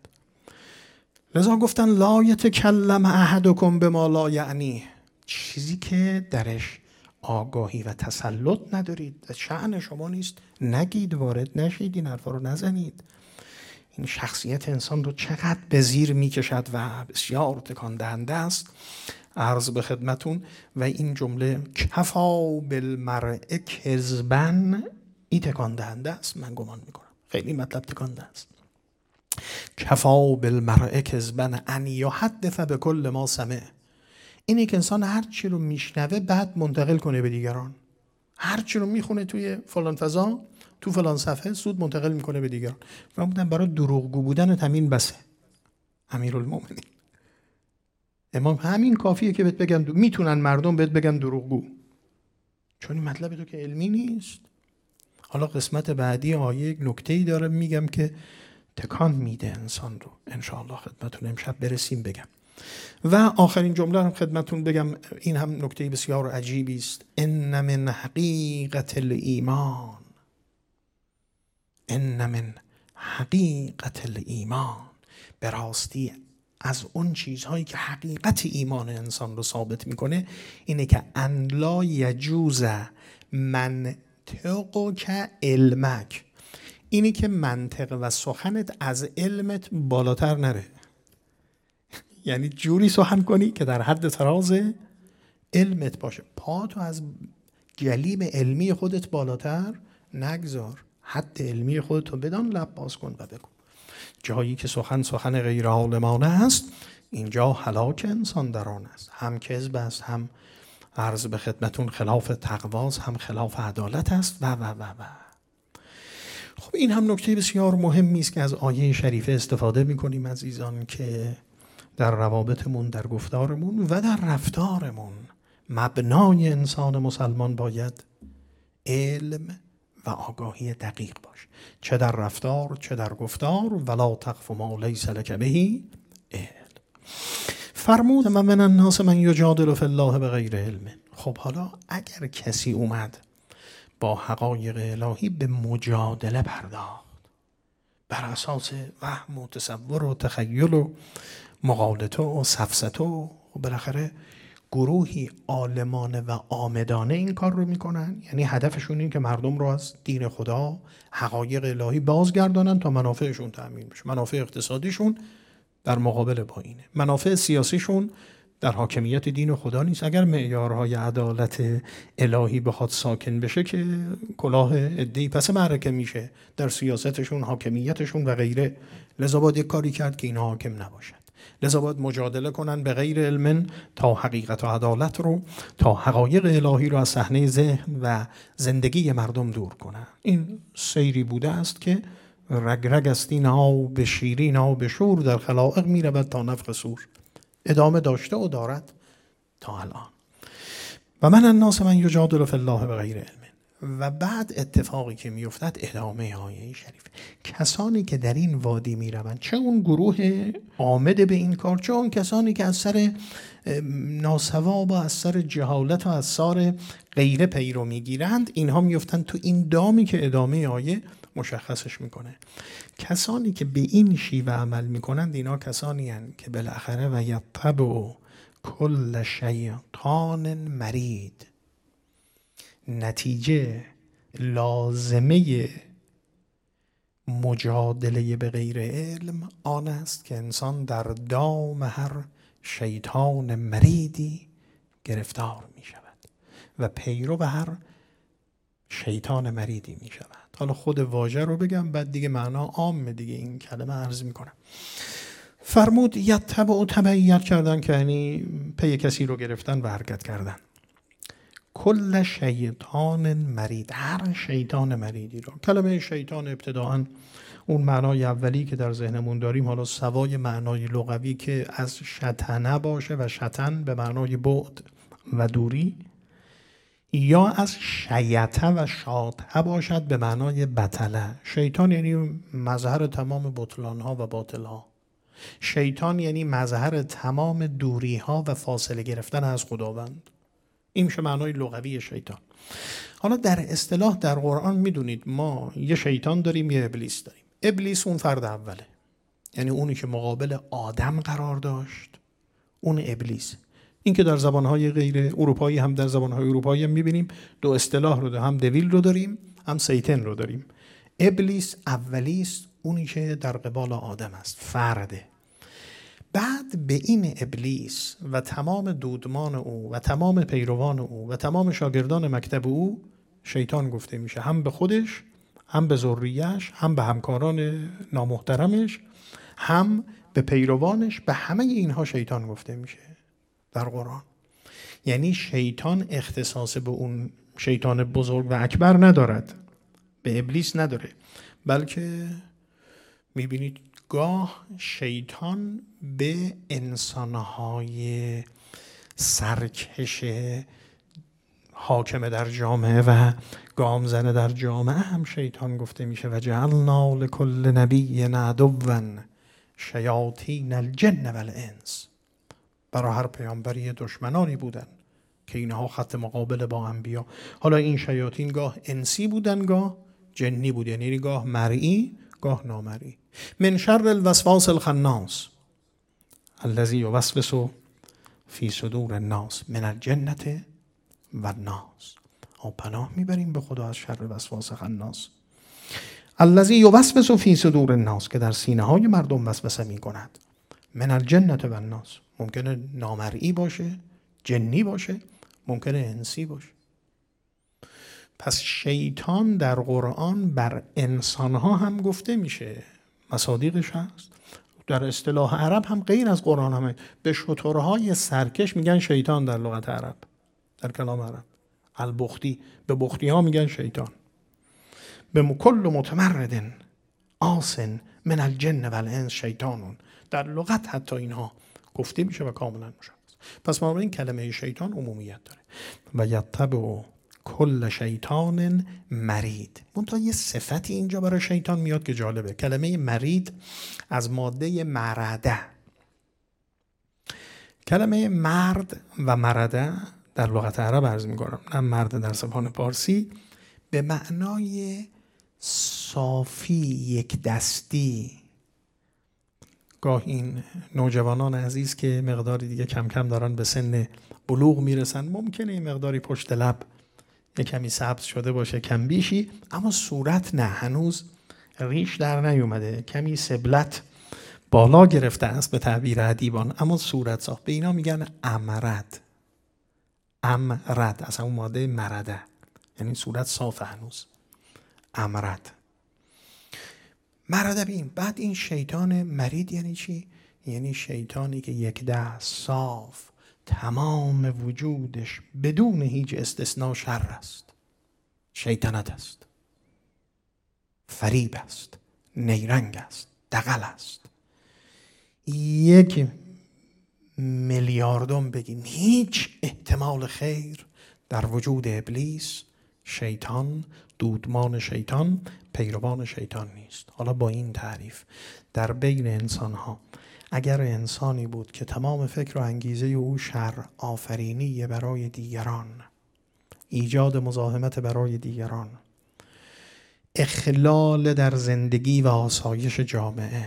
لذا گفتن لا یتکلم احدکم بما لا یعنی، چیزی که درش آگاهی و تسلط ندارید، شأن شما نیست، نگید، وارد نشید، این حرفا رو نزنید. این شخصیت انسان رو چقدر به زیر میکشد و بسیار تکان دهنده است. عرض به خدمتون و این جمله کفا بالمرء کذبا، این تکان دهنده است. من گمان میکنم خیلی مطلب تکانده است. کفا بالمرء کذبا ان یحدث بکل ما سمع، اینه که انسان هر چی رو میشنوه بعد منتقل کنه به دیگران. هر چی رو میخونه توی فلان فضا، تو فلان صفحه، سود منتقل میکنه به دیگران. و بودن برای دروغگو بودن تامین بسه. امیرالمومنین امام همین کافیه که بهت بگن میتونن مردم بهت بگن دروغگو، چون این مطلب تو که علمی نیست. حالا قسمت بعدی آیه یک نکته‌ای داره میگم که تکان میده انسان رو، انشاءالله خدمتون امشب برسیم بگم. و آخرین جمله هم خدمتون بگم، این هم نکته بسیار عجیبی است. ان من حقیقت الایمان، ان من حقیقت الایمان، به راستی از اون چیزهایی که حقیقت ایمان انسان رو ثابت میکنه اینه که ان لا یجوز منطقک علمک، اینی که منطق و سخنت از علمت بالاتر نره. یعنی جوری سخن کنی که در حد تراز علمت باشه. پاتو از جلیم علمی خودت بالاتر نگذار، حد علمی خودتو بدان، لب باز کن و بگو. جایی که سخن غیر عالمانه است، اینجا هلاک انسان در آن است. هم کذب است، هم عرض به خدمتون خلاف تقواست، هم خلاف عدالت است و و و و. خب این هم نکته بسیار مهمی است که از آیه شریفه استفاده می‌کنیم عزیزان، که در روابطمون، در گفتارمون و در رفتارمون مبنای انسان مسلمان باید علم و آگاهی دقیق باشه، چه در رفتار چه در گفتار. ولا تقف ما لیس لک به علم. فرمود و من الناس من یجادل فی الله بغیر علم. خب حالا اگر کسی اومد با حقایق الهی به مجادله پرداخت، بر اساس وهم و تصور و تخیل و مغالطه و سفسطه و بالاخره گروهی عالمانه و آمدانه این کار رو میکنن، یعنی هدفشون این که مردم رو از دین خدا، حقایق الهی بازگردانن تا منافعشون تأمین بشه. منافع اقتصادیشون در مقابل با اینه، منافع سیاسیشون در حاکمیت دین خدا نیست. اگر معیارهای عدالت الهی بخواد ساکن بشه که کلاه عده‌ای پس معرکه میشه در سیاستشون، حاکمیتشون و غیره. لذا باید یک کاری کرد که اینا حاکم نباشد. لذا باید مجادله کنن به غیر علم تا حقیقت و عدالت رو، تا حقایق الهی رو از صحنه ذهن و زندگی مردم دور کنن. این سیری بوده است که رگ رگ است این آب شیرین آب شور، در خلائق می رود تا نفخ صور. ادامه داشته و دارد تا الان. و من الناس من یجادل فی الله بغیر علم. و بعد اتفاقی که میافتد ادامه آیه شریف، کسانی که در این وادی میروند، چه اون گروه آمده به این کار، چه اون کسانی که از سر ناسواب و از سر جهالت و از سر غیره پیرو میگیرند، اینها میافتند تو این دامی که ادامه آیه مشخصش میکنه. کسانی که به این شیوه عمل میکنند، اینا کسانی هستند که بالاخره و یتبع کل شیطان مرید، نتیجه لازمه مجادله به غیر علم آن است که انسان در دام هر شیطان مریدی گرفتار می شود و پیرو به هر شیطان مریدی می شود. حالا خود واژه رو بگم بعد دیگه معنا عام دیگه این کلمه عرض می کنم. فرمود یتبع، تبعیت کردن که یعنی پی کسی رو گرفتن و حرکت کردن. کل شیطان مرید، هر شیطان مریدی رو. کلمه شیطان ابتداءً اون معنای اولی که در ذهنمون داریم، حالا سوای معنای لغوی که از شطنه باشه و شطن به معنای بعد و دوری، یا از شیطه و شاطه باشد به معنای بطله. شیطان یعنی مظهر تمام بطلانها و باطلها. شیطان یعنی مظهر تمام دوریها و فاصله گرفتن از خداوند. این میشه معنای لغوی شیطان. حالا در اصطلاح در قرآن میدونید ما یه شیطان داریم، یه ابلیس داریم. ابلیس اون فرد اوله، یعنی اونی که مقابل آدم قرار داشت، اون ابلیس. این که در زبانهای غیر اروپایی هم در زبانهای اروپایی هم میبینیم دو اصطلاح رو داریم، هم دویل رو داریم هم سیطان رو داریم. ابلیس اولیست، اونی که در قبال آدم است، فرده. بعد به این ابلیس و تمام دودمان او و تمام پیروان او و تمام شاگردان مکتب او شیطان گفته میشه، هم به خودش، هم به ذریه‌اش، هم به همکاران نامحترمش، هم به پیروانش. به همه اینها شیطان گفته میشه در قرآن. یعنی شیطان اختصاص به اون شیطان بزرگ و اکبر ندارد، به ابلیس نداره، بلکه میبینید گاه شیطان به انسانهای سرکش حاکم در جامعه و گام زنه در جامعه هم شیطان گفته میشه. و جعلنا لکل نبی عدوا شیاطین الجن والانس. برای هر پیامبری دشمنانی بودن که اینها خط مقابل با انبیا. حالا این شیاطین گاه انسی بودن، گاه جنی بودن، یعنی گاه مرئی گاه نامرئی. من شر الوسواس الخناس الذی یوسوس فی صدور الناس من الجنة والناس. پناه میبریم به خدا از شر وسواس خناس الذی یوسوس فی صدور الناس، که در سینه های مردم وسوسه میکند. من الجنة والناس، ممکنه نامرئی باشه، جنی باشه، ممکنه انسی باشه. پس شیطان در قرآن بر انسانها هم گفته میشه، مصادیقش هست. در اصطلاح عرب هم غیر از قرآن همه به شترهای سرکش میگن شیطان در لغت عرب، در کلام عرب. البختی، به بختی ها میگن شیطان. به کل متمرد آس من الجن والانس شیطانون، در لغت حتی اینها گفته میشه و کاملا مشخص. پس ما این کلمه شیطان عمومیت داره. و یتبع کل شیطان مرید. منتها یه صفتی اینجا برای شیطان میاد که جالبه. کلمه مرید از ماده مرده. کلمه مرد و مرده در لغت عرب عرض میکنم، نه مرد در زبان پارسی، به معنای صافی، یک دستی. گاه این نوجوانان عزیز که مقداری دیگه کم کم دارن به سن بلوغ میرسن، ممکنه این مقداری پشت لب یه کمی سبز شده باشه، کم بیشی، اما صورت نه، هنوز ریش در نیومده، کمی سبلت بالا گرفته است به تعبیر ادیبان، اما صورت صاف. به اینا میگن امرد. امرد از همون ماده مرده، یعنی صورت صاف هنوز. امرد مرده بین. بعد این شیطان مرید یعنی چی؟ یعنی شیطانی که یک دست صاف، تمام وجودش بدون هیچ استثناء شر است، شیطنت است، فریب است، نیرنگ است، دغل است. 1 میلیاردم بگیم هیچ احتمال خیر در وجود ابلیس، شیطان، دودمان شیطان، پیروان شیطان نیست. حالا با این تعریف در بین انسان ها اگر انسانی بود که تمام فکر و انگیزه او شر آفرینی برای دیگران، ایجاد مزاحمت برای دیگران، اخلال در زندگی و آسایش جامعه،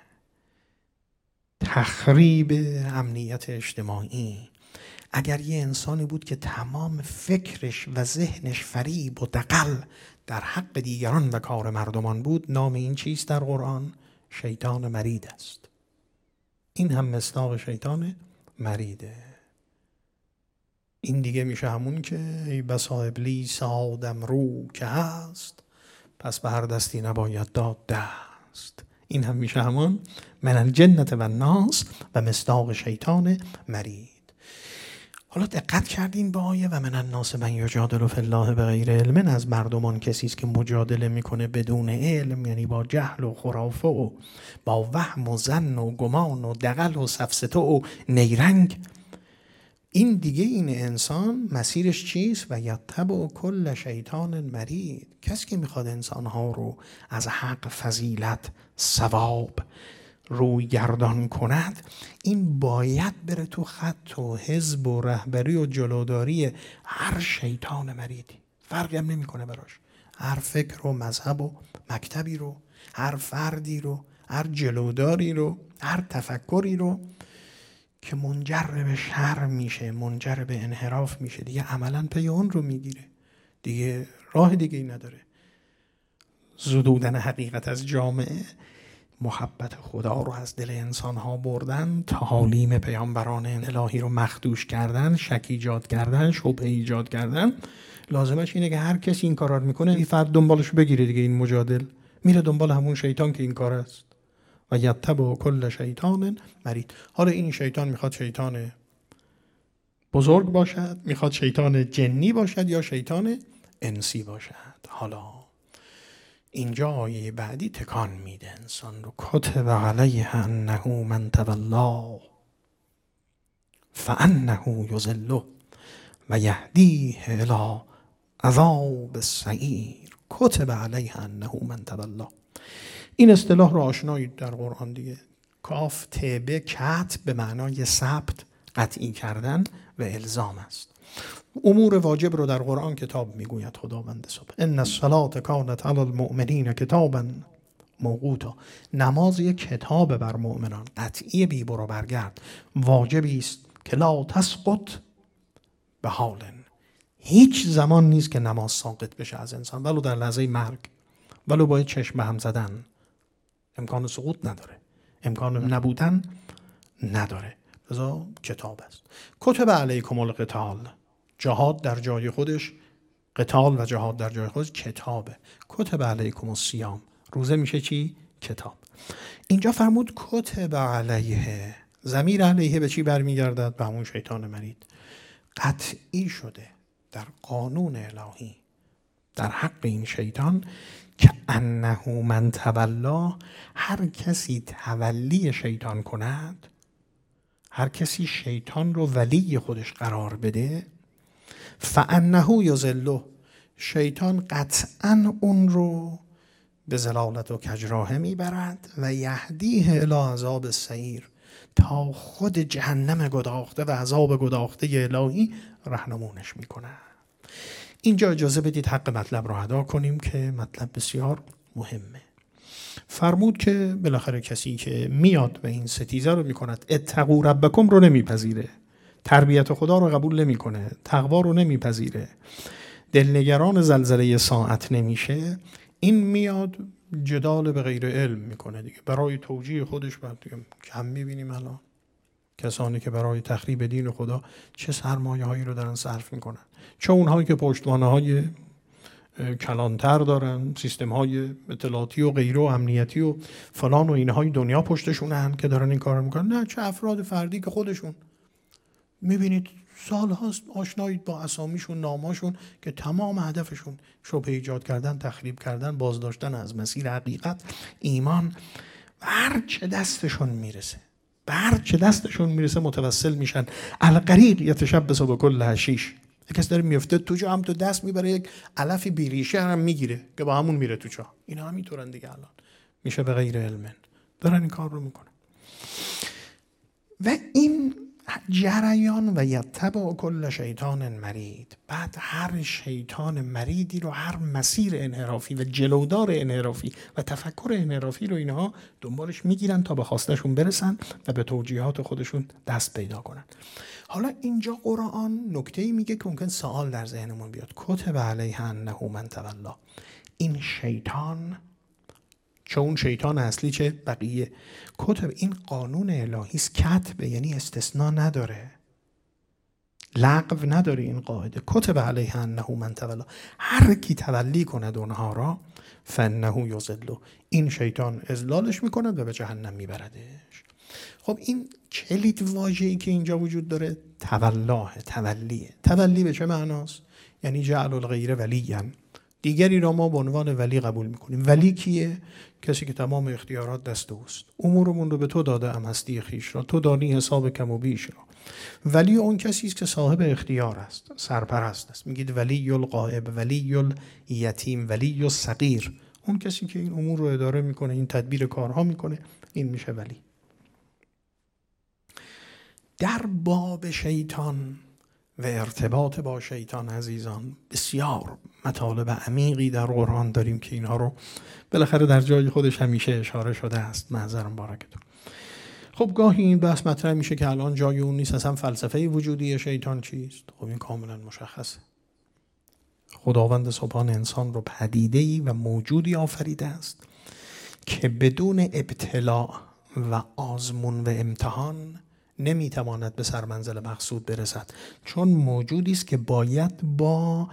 تخریب امنیت اجتماعی، اگر یه انسانی بود که تمام فکرش و ذهنش فریب و دغل در حق دیگران و کار مردمان بود، نام این چیست در قرآن؟ شیطان مرید است. این هم مصداق شیطان مریده. این دیگه میشه همون که ای بسا ابلیس آدم رو که هست، پس به هر دستی نباید داد دست. این هم میشه همون من الجنة والناس و مصداق شیطان مرید. حالا دقت کردین به آیه و من الناس من یجادل فی الله بغیر علم. از مردمان کسی است که مجادله میکنه بدون علم، یعنی با جهل و خرافه و با وهم و ظن و گمان و دغل و سفسطه و نیرنگ. این دیگه این انسان مسیرش چیست؟ و یتبع کل شیطان مرید. کسی که میخواد انسانها رو از حق، فضیلت، ثواب روی گردان کند، این باید بره تو خط و حزب و رهبری و جلوداری هر شیطان مریدی. فرقی هم نمی کنه براش، هر فکر و مذهب و مکتبی رو، هر فردی رو، هر جلوداری رو، هر تفکری رو که منجر به شر میشه، منجر به انحراف میشه، دیگه عملا پی اون رو میگیره، دیگه راه دیگه ای نداره. زدودن حقیقت از جامعه محبت خدا رو از دل انسان ها بردن، تعالیم پیامبران الهی رو مخدوش کردن، شک ایجاد کردن، شبهه ایجاد کردن. لازمش اینه که هر کسی این کارا رو میکنه این فرد دنبالش بگیره دیگه. این مجادل میره دنبال همون شیطان که این کار است و یتبع کل شیطان مرید. حالا این شیطان میخواد شیطان بزرگ باشد، میخواد شیطان جنی باشد یا شیطان انسی باشد. حالا اینجا آیه بعدی تکان میده انسان رو. کتب علیه انه من تولاه فانه یضله و یهدیه الی عذاب السعیر. کتب علیه انه من تولاه. این اصطلاح رو آشنایید در قرآن دیگه. کاف تبه کتب به معنای ثبت، قطعی کردن و الزام است. امور واجب رو در قرآن کتاب میگوید خداوند صبح. ان الصلاة کانت علی المؤمنین کتابا موقوتا. نماز یک کتاب بر مؤمنان، قطعی، بی برو برگرد، واجبی است که لا تسقط به حال. هیچ زمان نیست که نماز ساقط بشه از انسان، ولو در لحظه مرگ، ولو باید چشم به هم زدن. امکان سقوط نداره، امکان نبودن نداره. لذا کتاب است. کتب علیکم القتال. جهاد در جای خودش، قتال و جهاد در جای خودش کتابه. کتب علیکم الصیام. روزه میشه چی؟ کتاب. اینجا فرمود کتب علیه. ضمیر علیه به چی برمیگردد؟ به همون شیطان مرید. قطعی شده در قانون الهی در حق این شیطان که انه من تولا. هر کسی تولی شیطان کند، هر کسی شیطان رو ولی خودش قرار بده، فانه یضله. شیطان قطعا اون رو به ضلالت و کجراهه میبرد و یهدیه الی عذاب السعیر. تا خود جهنم گداخته و عذاب گداخته الهی راهنمونش میکنه. اینجا اجازه بدید حق مطلب رو ادا کنیم که مطلب بسیار مهمه. فرمود که بالاخره کسی که میاد و این ستیزه رو میکند، اتقوا ربکم رو نمیپذیره، تربیت خدا رو قبول نمیکنه، تقوا رو نمیپذیره، دلنگران زلزله ساعت نمیشه، این میاد جدال به غیر علم میکنه دیگه. برای توجیه خودش کم میبینیم الان کسانی که برای تخریب دین خدا چه سرمایه هایی رو دارن صرف میکنن، چه اونهایی که پشتوانه های کلانتر دارن، سیستم های اطلاعاتی و غیره و امنیتی و فلان و اینهای دنیا پشتشونن که دارن این کار میکنن، نه چه افراد فردی که خودشون میبینید سال هاست آشنایید با اسامیشون، ناماشون که تمام هدفشون شبهه ایجاد کردن، تخریب کردن، بازداشتن از مسیر حقیقت، ایمان و هر چه دستشون میرسه، به هر چه دستشون میرسه متوسل میشن. الغریق یتشبث بکل حشیش. کسی داره میفته تو جا، هم تو دست میبره یک علف بیریشه هم میگیره که با همون میره تو چا. اینا هم میتونن دیگه. الان میشه به غیر علمن دارن این کار رو میکنن. و این جریان و یتبع کل شیطان مرید. بعد هر شیطان مریدی رو، هر مسیر انحرافی و جلودار انحرافی و تفکر انحرافی رو اینها دنبالش میگیرن تا به خواستشون برسن و به توجیهات خودشون دست پیدا کنن. حالا اینجا قرآن نکته‌ای میگه که ممکن سوال در ذهنمون بیاد. کتب علیه انه من تولا. این شیطان، چون شیطان اصلی چه بقیه، کتب این قانون الهی است، کتب یعنی استثناء نداره، لغو نداره این قاعده. کتب علیه انه من تولا. هر کی تولی کند اونها را فانه یضله. این شیطان اضلالش میکند و به جهنم میبردش. خب این کلید واژه‌ای که اینجا وجود داره تولاه، تولیه. تولی به چه معناست؟ یعنی جعل الغیر ولیا. دیگری را ما به عنوان ولی قبول میکنیم. ولی کیه؟ کسی که تمام اختیارات دست اوست. امورمون رو به تو داده ام هستی خویش را، تو دانی حساب کم و بیش را. ولی اون کسی است که صاحب اختیار است، سرپرست است. میگید ولی الغائب، ولی الیتیم، ولی الصغیر. اون کسی که این امور رو اداره میکنه، این تدبیر کارها میکنه، این میشه ولی. در باب شیطان و ارتباط با شیطان عزیزان بسیار مطالب عمیقی در قرآن داریم که اینها رو بالاخره در جای خودش همیشه اشاره شده است. معذرم بارکتون. خب گاهی این بحث مطرح میشه که الان جای اون نیست، اصلا فلسفه وجودی شیطان چیست؟ خب این کاملا مشخصه. خداوند سبحان انسان رو پدیده‌ای و موجودی آفریده است که بدون ابتلاء و آزمون و امتحان نمیتواند به سرمنزل مقصود برسد، چون موجودی است که باید با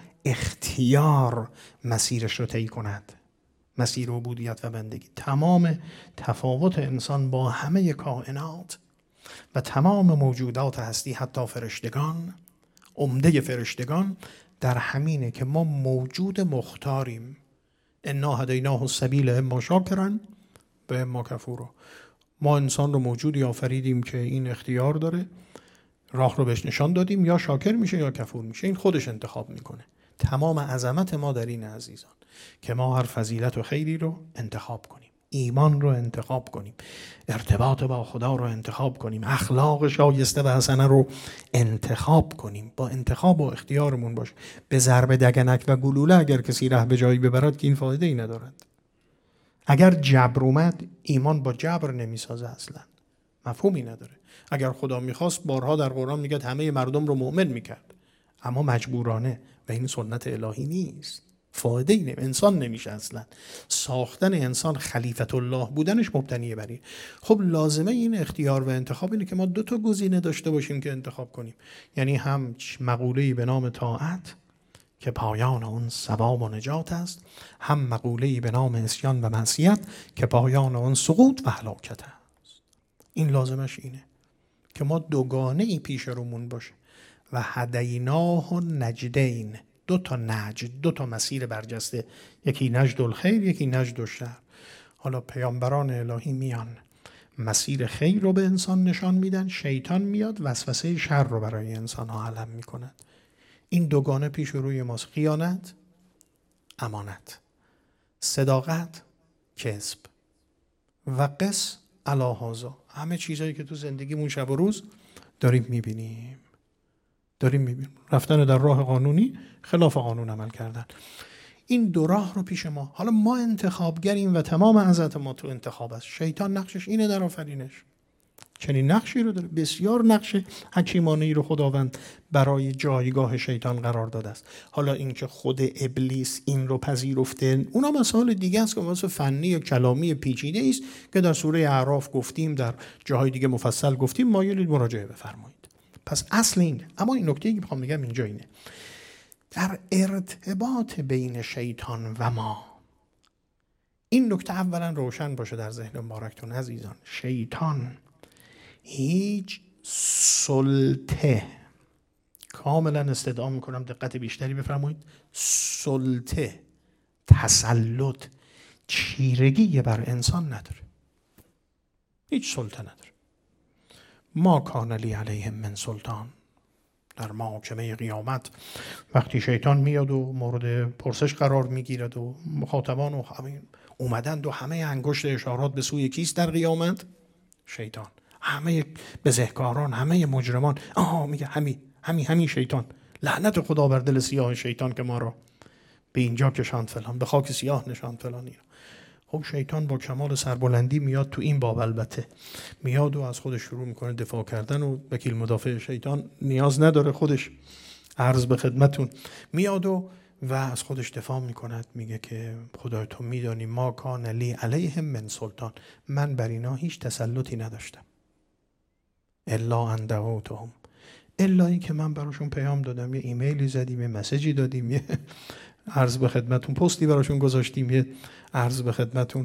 اختیار مسیرش رو طی کند، مسیر عبودیت و بندگی. تمام تفاوت انسان با همه کائنات و تمام موجودات هستی، حتی فرشتگان، عمده فرشتگان، در همینه که ما موجود مختاریم. انا هدیناه السبیل اما شاکرا و اما کفورا. ما انسان رو موجودی آفریدیم که این اختیار داره، راه رو بهش نشان دادیم، یا شاکر میشه یا کفور میشه، این خودش انتخاب میکنه. تمام عظمت ما در این عزیزان که ما هر فضیلت و خیری رو انتخاب کنیم، ایمان رو انتخاب کنیم، ارتباط با خدا رو انتخاب کنیم، اخلاق شایسته و حسنه رو انتخاب کنیم. با انتخاب و اختیارمون باشه. به ضرب دگنک و گلوله اگر کسی ره به جایی ببرد که این فایده ای ندارد. اگر جبر اومد، ایمان با جبر نمیسازه، اصلا مفهومی نداره. اگر خدا میخواست بارها در قرآن میگه همه مردم رو مؤمن میکرد، اما مجبورانه، و این سنت الهی نیست. فایده اینه، انسان نمیشه اصلا. ساختن انسان، خلیفت الله بودنش مبتنیه بر این. خب لازمه این اختیار و انتخاب اینه که ما 2 گزینه داشته باشیم که انتخاب کنیم. یعنی هم مقوله‌ای به نام طاعت که پایان اون ثواب و نجات است، هم مقوله‌ای به نام عصیان و معصیت که پایان اون سقوط و هلاکت است. این لازمش اینه که ما 2 پیش رومون باشه. و هدیناه النجدین، 2 نجد، 2 مسیر برجسته، یکی نجد الخیر، یکی نجد الشر. حالا پیامبران الهی میان مسیر خیر رو به انسان نشان میدن، شیطان میاد وسوسه شر رو برای انسان ها علم میکند. این 2 پیش روی ماست: خیانت، امانت، صداقت، کذب، و قس علی هذا. همه چیزایی که تو زندگیمون شب و روز داریم میبینیم. رفتن در راه قانونی، خلاف قانون عمل کردن. این 2 راه رو پیش ما. حالا ما انتخابگریم و تمام عزت ما تو انتخاب است. شیطان نقشش اینه در آفرینش، چنین نقشی رو داره. بسیار نقش حکیمانه‌ای رو خداوند برای جایگاه شیطان قرار داده است. حالا اینکه خود ابلیس این رو پذیرفته، اونا مسائل دیگه است که واسه فنی و کلامی پیچیده است که در سوره اعراف گفتیم، در جاهای دیگه مفصل گفتیم، مایلید مراجعه بفرمایید. پس اصل اینه. اما این نکته‌ای که میخوام بگم اینجا اینه: در ارتباط بین شیطان و ما، این نکته اولا روشن باشه در ذهن مبارکتون عزیزان. شیطان هیچ سلطه، کاملا استدعا میکنم دقت بیشتری بفرمایید، سلطه، تسلط، چیرگی بر انسان نداره. هیچ سلطه نداره. ما کان لی علیهم من سلطان. در محاکمه قیامت وقتی شیطان میاد و مورد پرسش قرار میگیرد و مخاطبان و اومدند و همه انگشت اشارات به سوی کیست در قیامت؟ شیطان. همه بزهکاران، همه مجرمان، میگه همین شیطان. لعنت خدا بر دل سیاه شیطان که ما را به اینجا کشاند فلان، به خاک سیاه نشاند فلان. خب شیطان با کمال سربلندی میاد تو این باب، البته میاد و از خودش شروع میکنه دفاع کردن و وکیل مدافع شیطان نیاز نداره، خودش عرض به خدمتون میاد و از خودش دفاع میکند. میگه که خدای تو میدانی ما کان لی علیهم من سلطان، من بر اینا هیچ تسلطی نداشتم، الا ان دعوتهم، الا این که من براشون پیام دادم، یه ایمیلی زدیم، یه مسیجی دادیم، یه عرض به خدمتون پستی براشون گذاشتیم، یه عرض به خدمتون،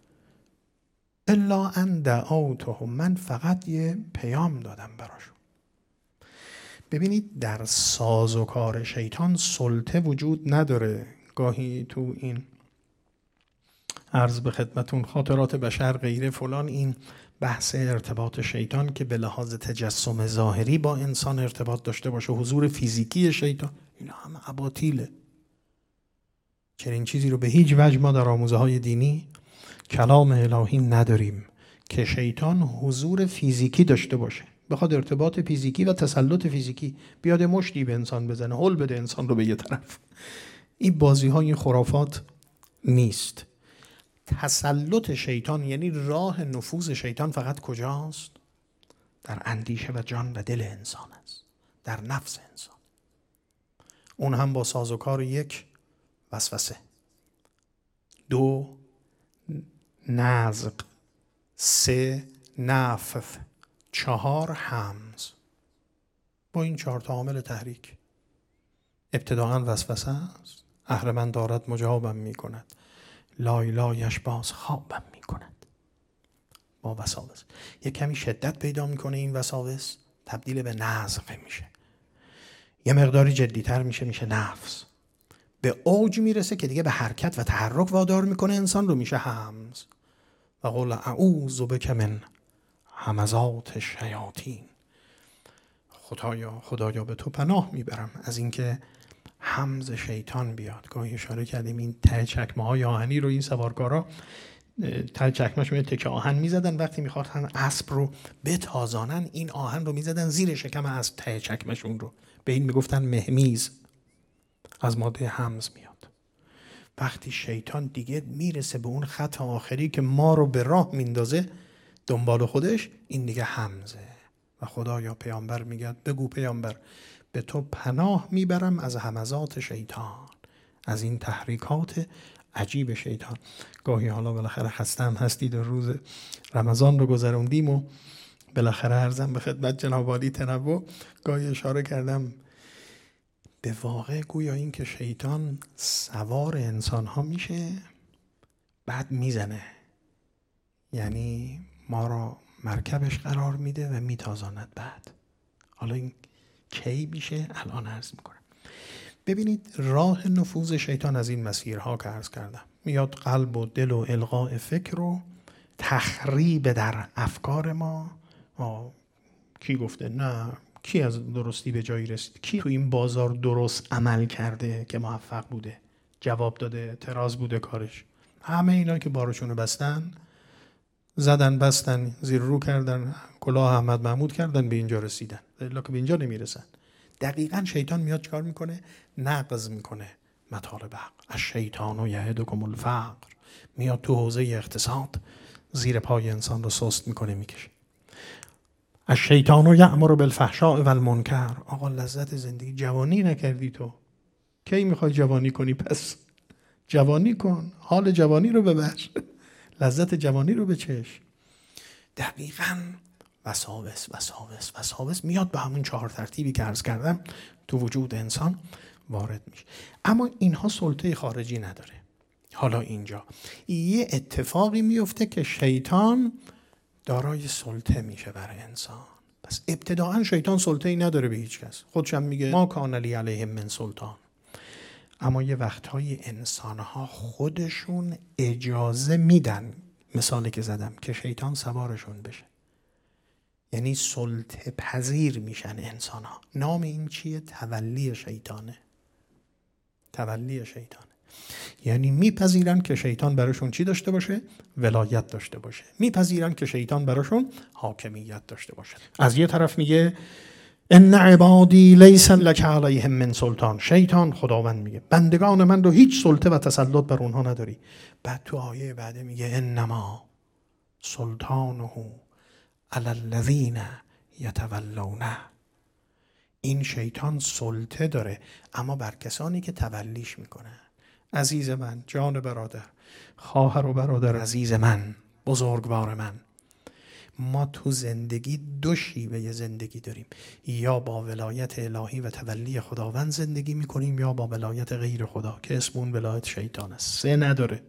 الا ان دعوتهم، من فقط یه پیام دادم براشون. ببینید در ساز و کار شیطان سلطه وجود نداره. گاهی تو این عرض به خدمتون خاطرات بشر غیره فلان، این بحث ارتباط شیطان که به لحاظ تجسم ظاهری با انسان ارتباط داشته باشه، حضور فیزیکی شیطان، اینا همه اباطیله. چنین چیزی رو به هیچ وجه ما در آموزه های دینی کلام الهی نداریم که شیطان حضور فیزیکی داشته باشه، بخواد ارتباط فیزیکی و تسلط فیزیکی بیاد مشتی به انسان بزنه، هل بده انسان رو به یه طرف. این بازی های، این خرافات نیست. تسلط شیطان یعنی راه نفوذ شیطان فقط کجاست؟ در اندیشه و جان و دل انسان است، در نفس انسان. اون هم با سازوکار 1 وسوسه، 2 نزق، 3 نفث، 4 همز. با این 4 عامل تحریک ابتداءً وسوسه است، اهرمن دارد مجابم می کند، لای لایش باز خوابم می کند. با وساوس یک کمی شدت پیدا میکنه، این وساوس تبدیل به نزغه میشه، یه مقداری جدیتر میشه نفس، به اوج میرسه که دیگه به حرکت و تحرک وادار میکنه انسان رو، میشه همز. و قل اعوذ بک من همزات الشیاطین. خدایا به تو پناه میبرم از اینکه همز شیطان بیاد. گاهی اشاره کردیم این ته چکمه های آهنی رو این سوارکارا ته چکمه‌شون تکه آهن میزدن، وقتی میخواستن اسب رو بتازانن این آهن رو میزدن زیر شکم اسب، ته چکمه‌شون رو، به این میگفتن مهمیز، از ماده همز میاد. وقتی شیطان دیگه میرسه به اون خط آخری که ما رو به راه میندازه دنبال خودش، این دیگه همزه. و خدایا پیامبر میگه بگو پیامبر به تو پناه میبرم از همزات شیطان، از این تحریکات عجیب شیطان. گاهی حالا بالاخره خستم هستید و روز رمضان رو گذروندیم و بالاخره عرضم به خدمت جناب عالی تنوع، گاهی اشاره کردم به واقع گویا این که شیطان سوار انسان ها میشه بعد میزنه، یعنی ما را مرکبش قرار میده و میتازاند. بعد حالا این کی میشه الان عرض میکنم. ببینید راه نفوذ شیطان از این مسیرها که عرض کردم، میاد قلب و دل و القاء فکر و تخریب در افکار ما. کی گفته نه؟ کی از درستی به جایی رسید؟ کی تو این بازار درست عمل کرده که موفق بوده، جواب داده، تراز بوده کارش؟ همه اینا که بارشونو بستن، زدن بستن، زیر رو کردن، کلاه احمد محمود کردن، به اینجا رسیدن، الا که به اینجا نمیرسن. دقیقاً شیطان میاد چیکار میکنه؟ نقض میکنه مطالب حق. الشیطان یعدکم الفقر، میاد تو حوزه اقتصاد زیر پای انسان رو سست میکنه، میکشه. الشیطان یأمر بالفحشاء والمنکر. آقا لذت زندگی، جوانی نکردی تو، کی میخوای جوانی کنی؟ پس جوانی کن، حال جوانی رو ببر، لذت جوانی رو بچش. دقیقاً وساوس میاد به همون 4 ترتیبی که عرض کردم تو وجود انسان وارد میشه. اما اینها سلطه خارجی نداره. حالا اینجا یه اتفاقی میفته که شیطان دارای سلطه میشه بر انسان. پس ابتداعا شیطان سلطه‌ای نداره به هیچ کس، خودشم میگه ما کان لی علیهم من سلطان. اما یه وقتهای انسانها خودشون اجازه میدن، مثالی که زدم، که شیطان سوارشون بشه، یعنی سلطه پذیر میشن انسانها. نام این چیه؟ تولی شیطانه. تولی شیطانه یعنی میپذیرن که شیطان براشون چی داشته باشه؟ ولایت داشته باشه. میپذیرن که شیطان براشون حاکمیت داشته باشه. از یه طرف میگه ان عبادی لیس لک علیهم من سلطان. شیطان، خداوند میگه بندگان من رو هیچ سلطه و تسلط بر اونها نداری. بعد تو آیه بعد میگه انما سلطانه علی الذین یتولونه. این شیطان سلطه داره اما بر کسانی که تولیش میکنه. عزیز من، جان برادر، خواهر و برادر عزیز من، بزرگوار من، ما تو زندگی 2 شیوه زندگی داریم، یا با ولایت الهی و تولی خداوند زندگی میکنیم یا با ولایت غیر خدا که اسم اون ولایت شیطان است. 3 نداره.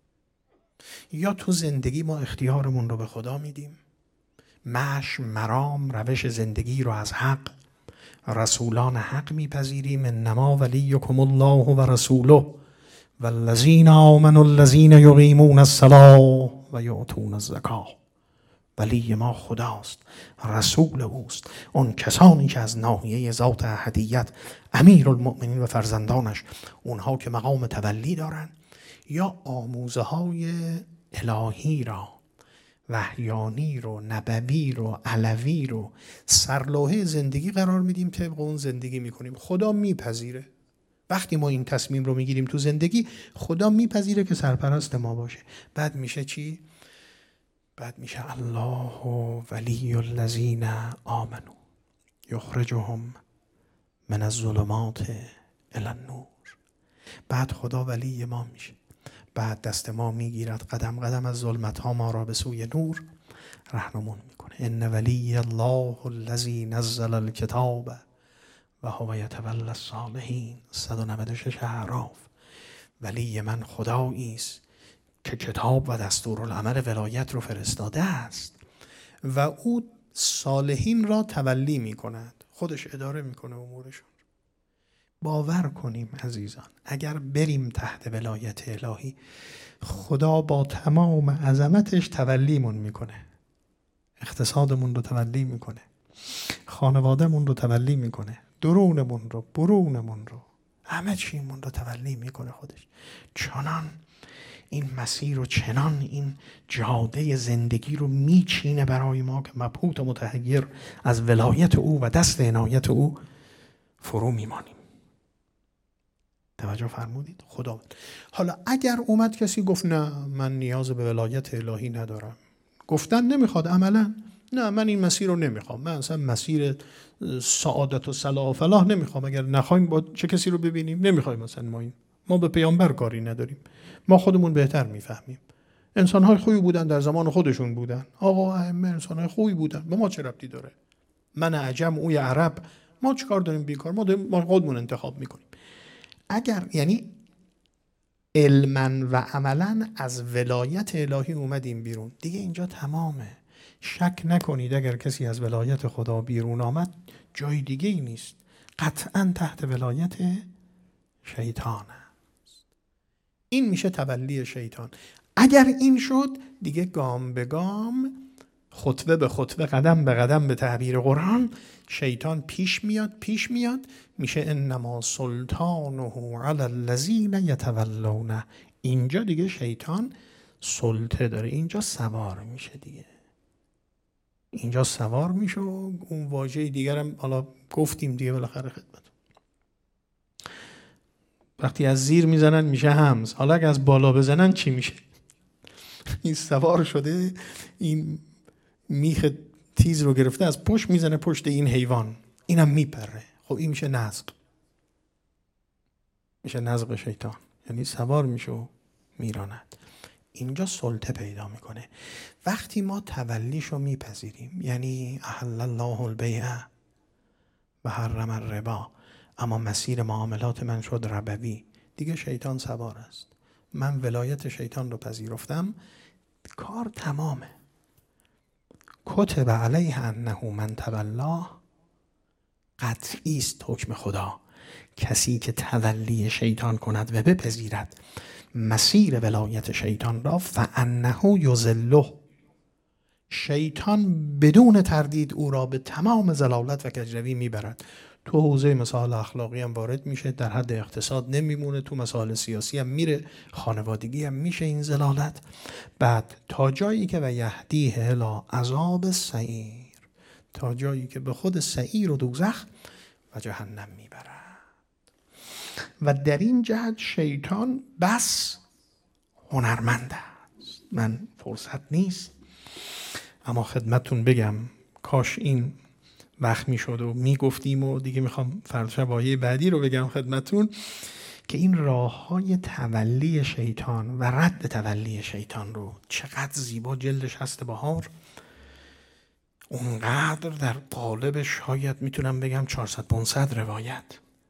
یا تو زندگی ما اختیارمون رو به خدا میدیم، مشی، مرام، روش زندگی رو از حق، رسولان حق میپذیریم. انما ولیکم الله و رسوله والذین آمنوا الذین یقیمون الصلاة و یؤتون الزکاة. ولی ما خداست، رسول اوست، اون کسانی که از ناحیه ذات احدیت، امیرالمؤمنین و فرزندانش، اونها که مقام تولی دارن، یا آموزه های الهی را، وحیانی رو، نبوی رو، علوی رو سرلوحه زندگی قرار میدیم، طبق اون زندگی میکنیم. خدا میپذیره. وقتی ما این تصمیم رو میگیریم تو زندگی، خدا میپذیره که سرپرست ما باشه. بعد میشه چی؟ بعد میشه الله ولی الذین آمنوا یخرجهم من الظلمات الی النور. بعد خدا ولی ما میشه. بعد دست ما میگیرد، قدم قدم از ظلمت ها ما را به سوی نور رهنمون میکنه. ان ولی الله الذی نزل الکتاب و هو یتولی الصالحین. 196 اعراف. ولی من خدایی است که کتاب و دستورالعمل ولایت رو فرستاده است و او صالحین را تولی می کند، خودش اداره میکنه امورشون. باور کنیم عزیزان، اگر بریم تحت ولایت الهی، خدا با تمام عظمتش تولیمون میکنه. اقتصادمون رو تولی میکنه، خانوادهمون رو تولی میکنه، درونمون رو، برونمون رو، همه چیمون رو تولی میکنه خودش. چنان این مسیر و چنان این جاده زندگی رو میچینه برای ما که مبهوت و متحیر از ولایت او و دست عنایت او فرو میمانیم. توجه فرمودید؟ خدا. حالا اگر اومد کسی گفت نه من نیاز به ولایت الهی ندارم، گفتن نمیخواد عملا، نه من این مسیر رو نمیخوام، من اصلا مسیر سعادت و صلاح و فلاح نمیخوام، اگر نخوایم با چه کسی رو ببینیم نمیخوایم، مثلا ما به پیامبر کاری نداریم، ما خودمون بهتر میفهمیم، انسان‌های خوبی بودن در زمان خودشون بودن، آقا ائمه انسان‌های خوبی بودن، به ما چه ربطی داره؟ من عجم اوی عرب، ما چیکار داریم بیکار، ما خودمون انتخاب میکنیم. اگر یعنی علما و عملا از ولایت الهی اومدیم بیرون، دیگه اینجا تمامه. شک نکنید اگر کسی از ولایت خدا بیرون آمد جای دیگه ای نیست، قطعا تحت ولایت شیطان است. این میشه تولی شیطان. اگر این شد دیگه گام به گام، خطوه به خطوه، قدم به قدم به تعبیر قرآن شیطان پیش میاد میشه انما سلطانه علی الذین یتولونه. اینجا دیگه شیطان سلطه داره، اینجا سوار میشه دیگه، اینجا سوار میشه. و اون واژه دیگر هم حالا گفتیم دیگه بالاخره خدمت، وقتی از زیر میزنن میشه همز، حالا اگه از بالا بزنن چی میشه؟ این سوار شده، این میخ تیز رو گرفته از پشت میزنه پشت این حیوان، اینم میپره. خب این میشه نزغ، میشه نزغ شیطان، یعنی سوار میشه و میراند. اینجا سلطه پیدا میکنه. وقتی ما تولیشو میپذیریم، یعنی احل الله البیع و حرم الربا، اما مسیر معاملات من شد ربوی، دیگه شیطان سوار است. من ولایت شیطان رو پذیرفتم، کار تمامه. کتب علیه انه من تولاه، قطعی است حکم خدا، کسی که تولی شیطان کند و بپذیرد مسیر ولایت شیطان را، فانه یضله، شیطان بدون تردید او را به تمام ضلالت و کجروی میبرد. تو حوزه مسائل اخلاقی هم وارد میشه، در حد اقتصاد نمیمونه، تو مسائل سیاسی هم میره، خانوادگی هم میشه این ضلالت. بعد تا جایی که و یهدیه الی عذاب سعیر، تا جایی که به خود سعیر و دوزخ و جهنم میبرد. و در این جهت شیطان بس هنرمند است. من فرصت نیست اما خدمتون بگم، کاش این وقت میشد و میگفتیم و دیگه میخوام فرشبایه بعدی رو بگم خدمتون، که این راه های تولی شیطان و رد تولی شیطان رو چقدر زیبا جلدش هست بهار، اونقدر در قالب شاید میتونم بگم 400-500 روایت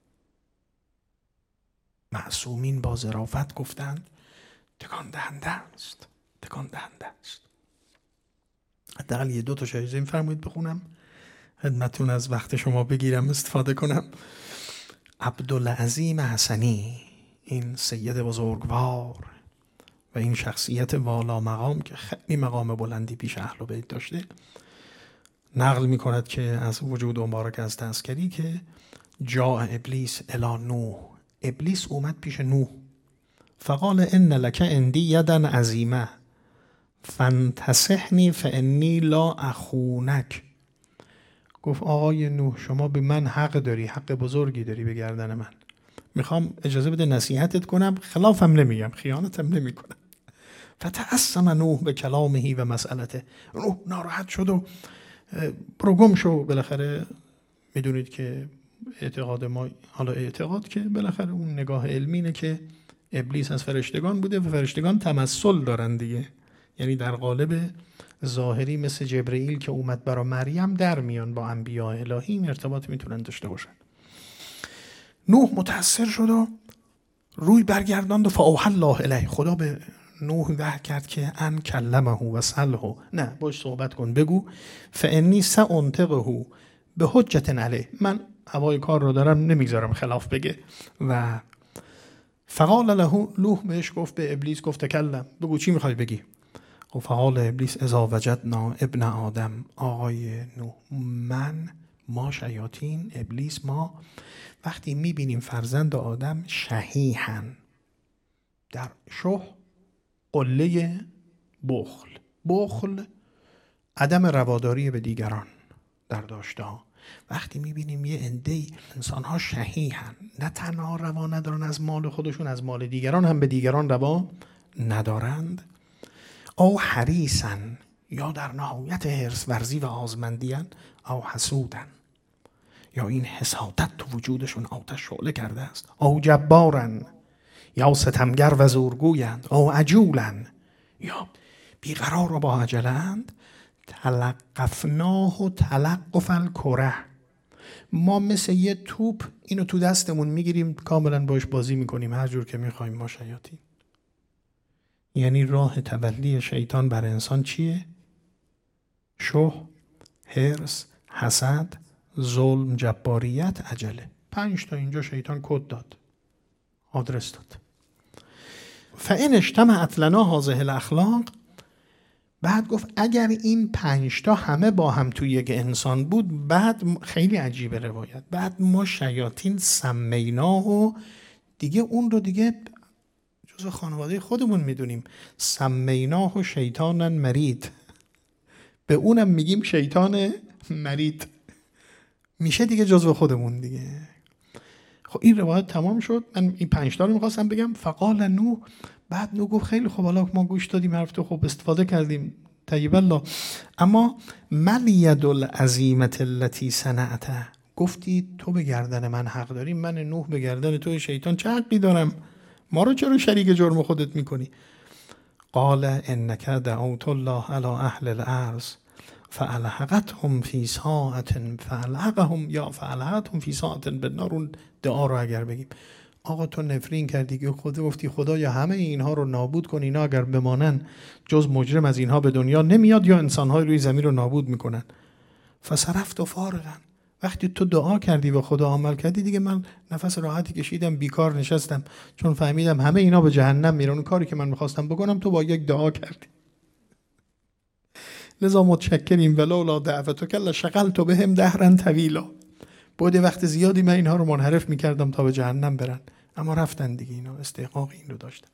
معصومین با ظرافت گفتند تکان دهنده است، تکان دهنده است. حداقل 1-2 تا شایزه فرمایید بخونم خدمتون، از وقت شما بگیرم استفاده کنم. عبدالعظیم حسنی، این سید بزرگوار و این شخصیت والا مقام که خیلی مقام بلندی پیش اهل بیت داشته، نقل می کند که از وجود مبارک از تذکری که جاء ابلیس الی نوح، ابلیس اومد پیش نوح، فقال ان لک عندی یدا عظیمه فانتصحنی فانی لا اخونک. گفت آقای نوح شما به من حق داری، حق بزرگی داری به گردن من، میخوام اجازه بده نصیحتت کنم، خلافم نمیگم، خیانتم نمی کنم. فتعصم نوح به کلامه و مسئلته، نوح ناراحت شد و برو گم شو. بالاخره میدونید که اعتقاد ما، حالا اعتقاد که بالاخره اون نگاه علمینه که ابلیس از فرشتگان بوده و فرشتگان تمثل دارن دیگه، یعنی در قالب ظاهری مثل جبرئیل که اومد برا مریم در میان با انبیاء الهی، این ارتباط میتونن داشته باشن. نوح متأثر شد و روی برگرداند و فاوحی الله الیه، خدا به نوح وحی کرد که ان کلمه و صلحه، نه باش صحبت کن، بگو فانی سانطقه به حجت علیه، من هوای کار رو دارم نمیذارم خلاف بگه. و فقال له، نوح بهش گفت، به ابلیس گفت تکلم، بگو چی میخوای بگی. و فقال ابلیس اذا وجدنا ابن آدم، آقای نوح، ما شیاطین، ابلیس، ما وقتی میبینیم فرزند آدم شحیحن، در شح قله بخل عدم رواداری به دیگران در داشته ها، وقتی میبینیم یه عده انسان ها شحیحن، نه تنها روا ندارن از مال خودشون، از مال دیگران هم به دیگران روا ندارند، او حریصن، یا در نهایت حرص ورزی و آزمندیان، او حسودن، یا این حسادت تو وجودشون آتش شعله کرده است، او جبارن، یا ستمگر و زورگویند، او عجولن، یا بیقرار و با عجلند، تلقفناه و تلقف الکره، ما مثل یه توپ اینو تو دستمون میگیریم کاملا باش بازی میکنیم هر جور که میخوایم. ما شیاطین، یعنی راه تولي شیطان بر انسان چیه؟ شح، حرص، حسد، ظلم، جباریت، عجله. 5 تا اینجا شیطان کد داد، آدرس داد. فإن اجتمعت لنا هذه الاخلاق، بعد گفت اگر این 5 تا همه با هم توی یک انسان بود، بعد خیلی عجیبه روایت، بعد ما شیاطین سمیناه و دیگه اون رو دیگه جزو خانواده خودمون میدونیم، سمیناه و شیطانن مرید، به اونم میگیم شیطان مرید، میشه دیگه جزو خودمون دیگه. خب این روایت تمام شد، من این 5 تا رو میخواستم بگم. فقال نوح، بعد نوح گفت خیلی خب، حالا ما گوش دادیم حرف تو، خوب استفاده کردیم، طیب الله، اما مل ید العظیمة التي صنعت، گفتی تو به گردن من حق داری، من نوح به گردن تو شیطان چه حقی دارم؟ ما رو چرا شریک جرم خودت میکنی؟ قال انک دعوت الله علی اهل الارض فالحقتهم فی ساعة فالحقتهم فی ساعة بالنار. اون دعا رو اگر بگیم، آقا تو نفرین کردی که گفتی خدایا همه اینها رو نابود کن، اینا اگر بمانن جز مجرم از اینها به دنیا نمیاد یا انسانهای روی زمین رو نابود میکنن. فصرفت و فارغا، وقتی تو دعا کردی و خدا عمل کردی، دیگه من نفس راحتی کشیدم، بیکار نشستم، چون فهمیدم همه اینا به جهنم میرن. اون کاری که من میخواستم بکنم تو با یک دعا کردی، لذا متشکریم. ولولا دعوتک لشغلت بهم دهرا طویلا، بوده وقت زیادی من اینها رو منحرف میکردم تا به جهنم برن، اما رفتن دیگه، اینا استحقاق این رو داشتن.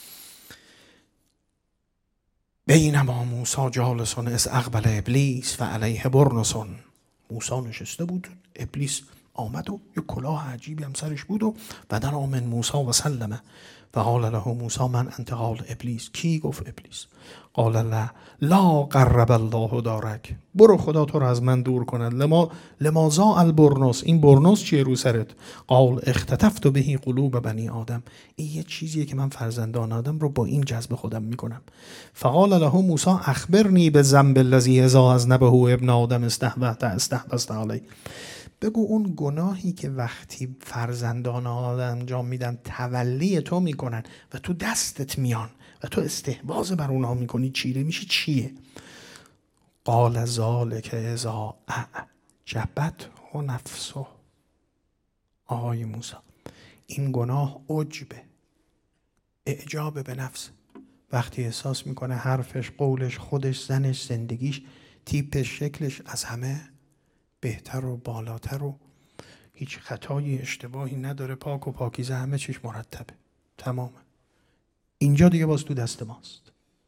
بینما موسی جالس اذ اقبل ابلیس و علیه برنس، موسی نشسته بود، ابلیس آمد و یک کلاه عجیبی هم سرش بود و بدن آمن موسی و سلمه و قال له موسی من انت؟ قال ابلیس. کی؟ گفت ابلیس. قال لا قرب الله دارک، برو خدا تو رو از من دور کند. لماذا البرنس، این برنس چیه رو سرت؟ قال اختطفت به قلوب بنی آدم، این یه چیزیه که من فرزندان آدم رو با این جذب خودم میکنم. فقال له موسی اخبرنی بالذنب الذی اذا اذنبه ابن آدم استحبست علی، بگو اون گناهی که وقتی فرزندان آدم انجام میدن تولی تو میکنن و تو دستت میان و تو استحواذ بر اونها میکنی، چیره میشی، چیه؟ قال ذلک اذا اعجبته نفسه، آقای موسی این گناه عجبه، اعجاب به نفس، وقتی احساس میکنه حرفش، قولش، خودش، زنش، زندگیش، تیپش، شکلش از همه بهتر و بالاتر و هیچ خطایی اشتباهی نداره، پاک و پاکیزه، همه چیش مرتبه، تمامه، اینجا دیگه باز تو دست ماست.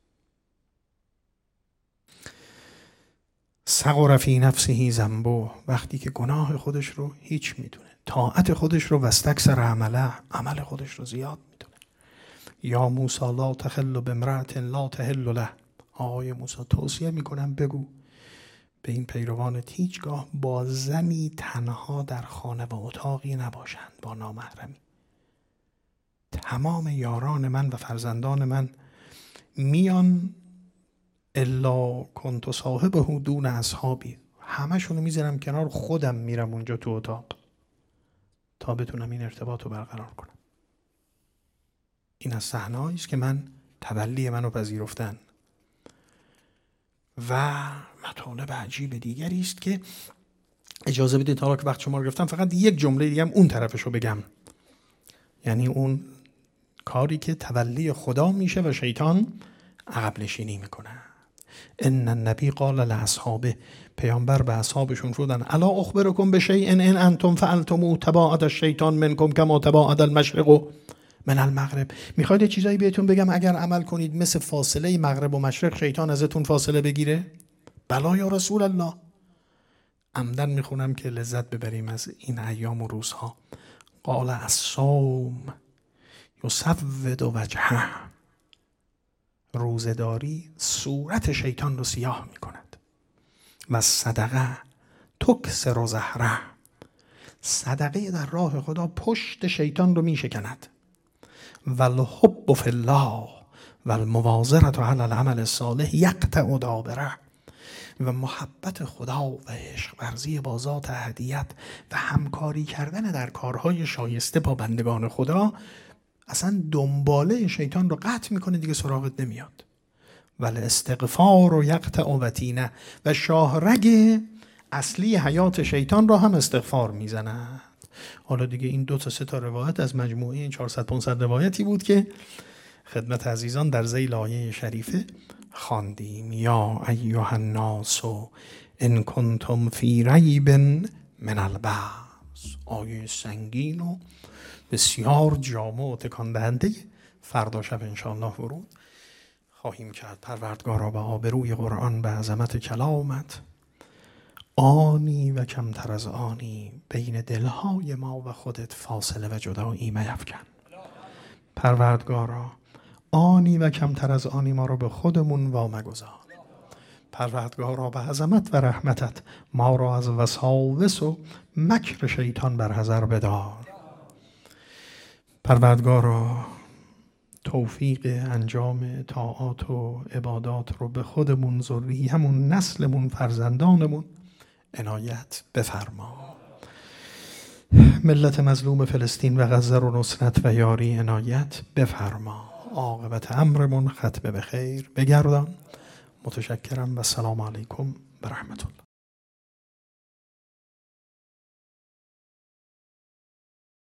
صغر فی نفسه ذنبه، وقتی که گناه خودش رو هیچ میدونه، طاعت خودش رو واستکثر عمله، عمل خودش رو زیاد میدونه. یا موسی لا تخل بامرأة لا تحل له، آقای موسی توصیه میکنم بگو به این پیروانت هیچگاه با زنی تنها در خانه و اتاقی نباشند با نامحرمی. تمام یاران من و فرزندان من میان الا کنت صاحبه دون اصحابی، همشونو میذارم کنار، خودم میرم اونجا تو اتاق تا بتونم این ارتباط رو برقرار کنم. این از صحنه‌ای است که من تولی منو پذیرفتن. و مطالب عجیب دیگری است که اجازه بدید حالا که وقت شما رو گرفتم فقط یک جمله دیگه هم اون طرفش رو بگم، یعنی اون کاری که تولی خدا میشه و شیطان عقب نشینی میکنه. ان النبی قال لاصحابه، پیامبر به اصحابشون فرمودن الا اخبرکم بشیء ان انتم فعلتموه تباعد الشیطان منکم کما تباعد المشرق من المغرب. میخواید چیزایی بهتون بگم اگر عمل کنید مثل فاصله مغرب و مشرق شیطان ازتون فاصله بگیره؟ بلا یا رسول الله. عمدن میخونم که لذت ببریم از این ایام و روزها. قال الصوم یسود وجهه، روزداری صورت شیطان رو سیاه میکند. و صدقه تکسر زهره، صدقه در راه خدا پشت شیطان رو میشکند. و الحب فی الله و المواظرة علی العمل الصالح یقطع دابره، و محبت خدا و عشق ورزی با ذات احدیت و همکاری کردن در کارهای شایسته با بندگان خدا اصلا دنباله شیطان رو قطع میکنه، دیگه سراغت نمیاد. ولی استغفار و یقطع وتینه، و شاهرگ اصلی حیات شیطان را هم استغفار میزند. حالا دیگه این 2 تا 3 تا روایت از مجموعه این 400-500 روایتی بود که خدمت عزیزان در ذیل آیه شریفه خواندیم. یا ایها الناس ان کنتم فی ریب من البعث، آیه سنگین و بسیار جامع و تکان دهنده. فردا شب انشاءالله ورود خواهیم کرد. پروردگارا به آبروی قرآن، به عظمت کلامت، آنی و کمتر از آنی بین دلهای ما و خودت فاصله و جدایی میفکن. پروردگارا آنی و کمتر از آنی ما رو به خودمون وامگذار. پروردگارا به عظمت و رحمتت ما را از وساوس و مکر شیطان برحذر بدار. پروردگارا توفیق انجام طاعات و عبادات رو به خودمون، ذریه‌مون، نسلمون، فرزندانمون عنایت بفرما. ملت مظلوم فلسطین و غزه رو نصرت و یاری عنایت بفرما. عاقبت امرمون ختم به خیر بگردان. متشکرم و السلام علیکم و رحمت الله.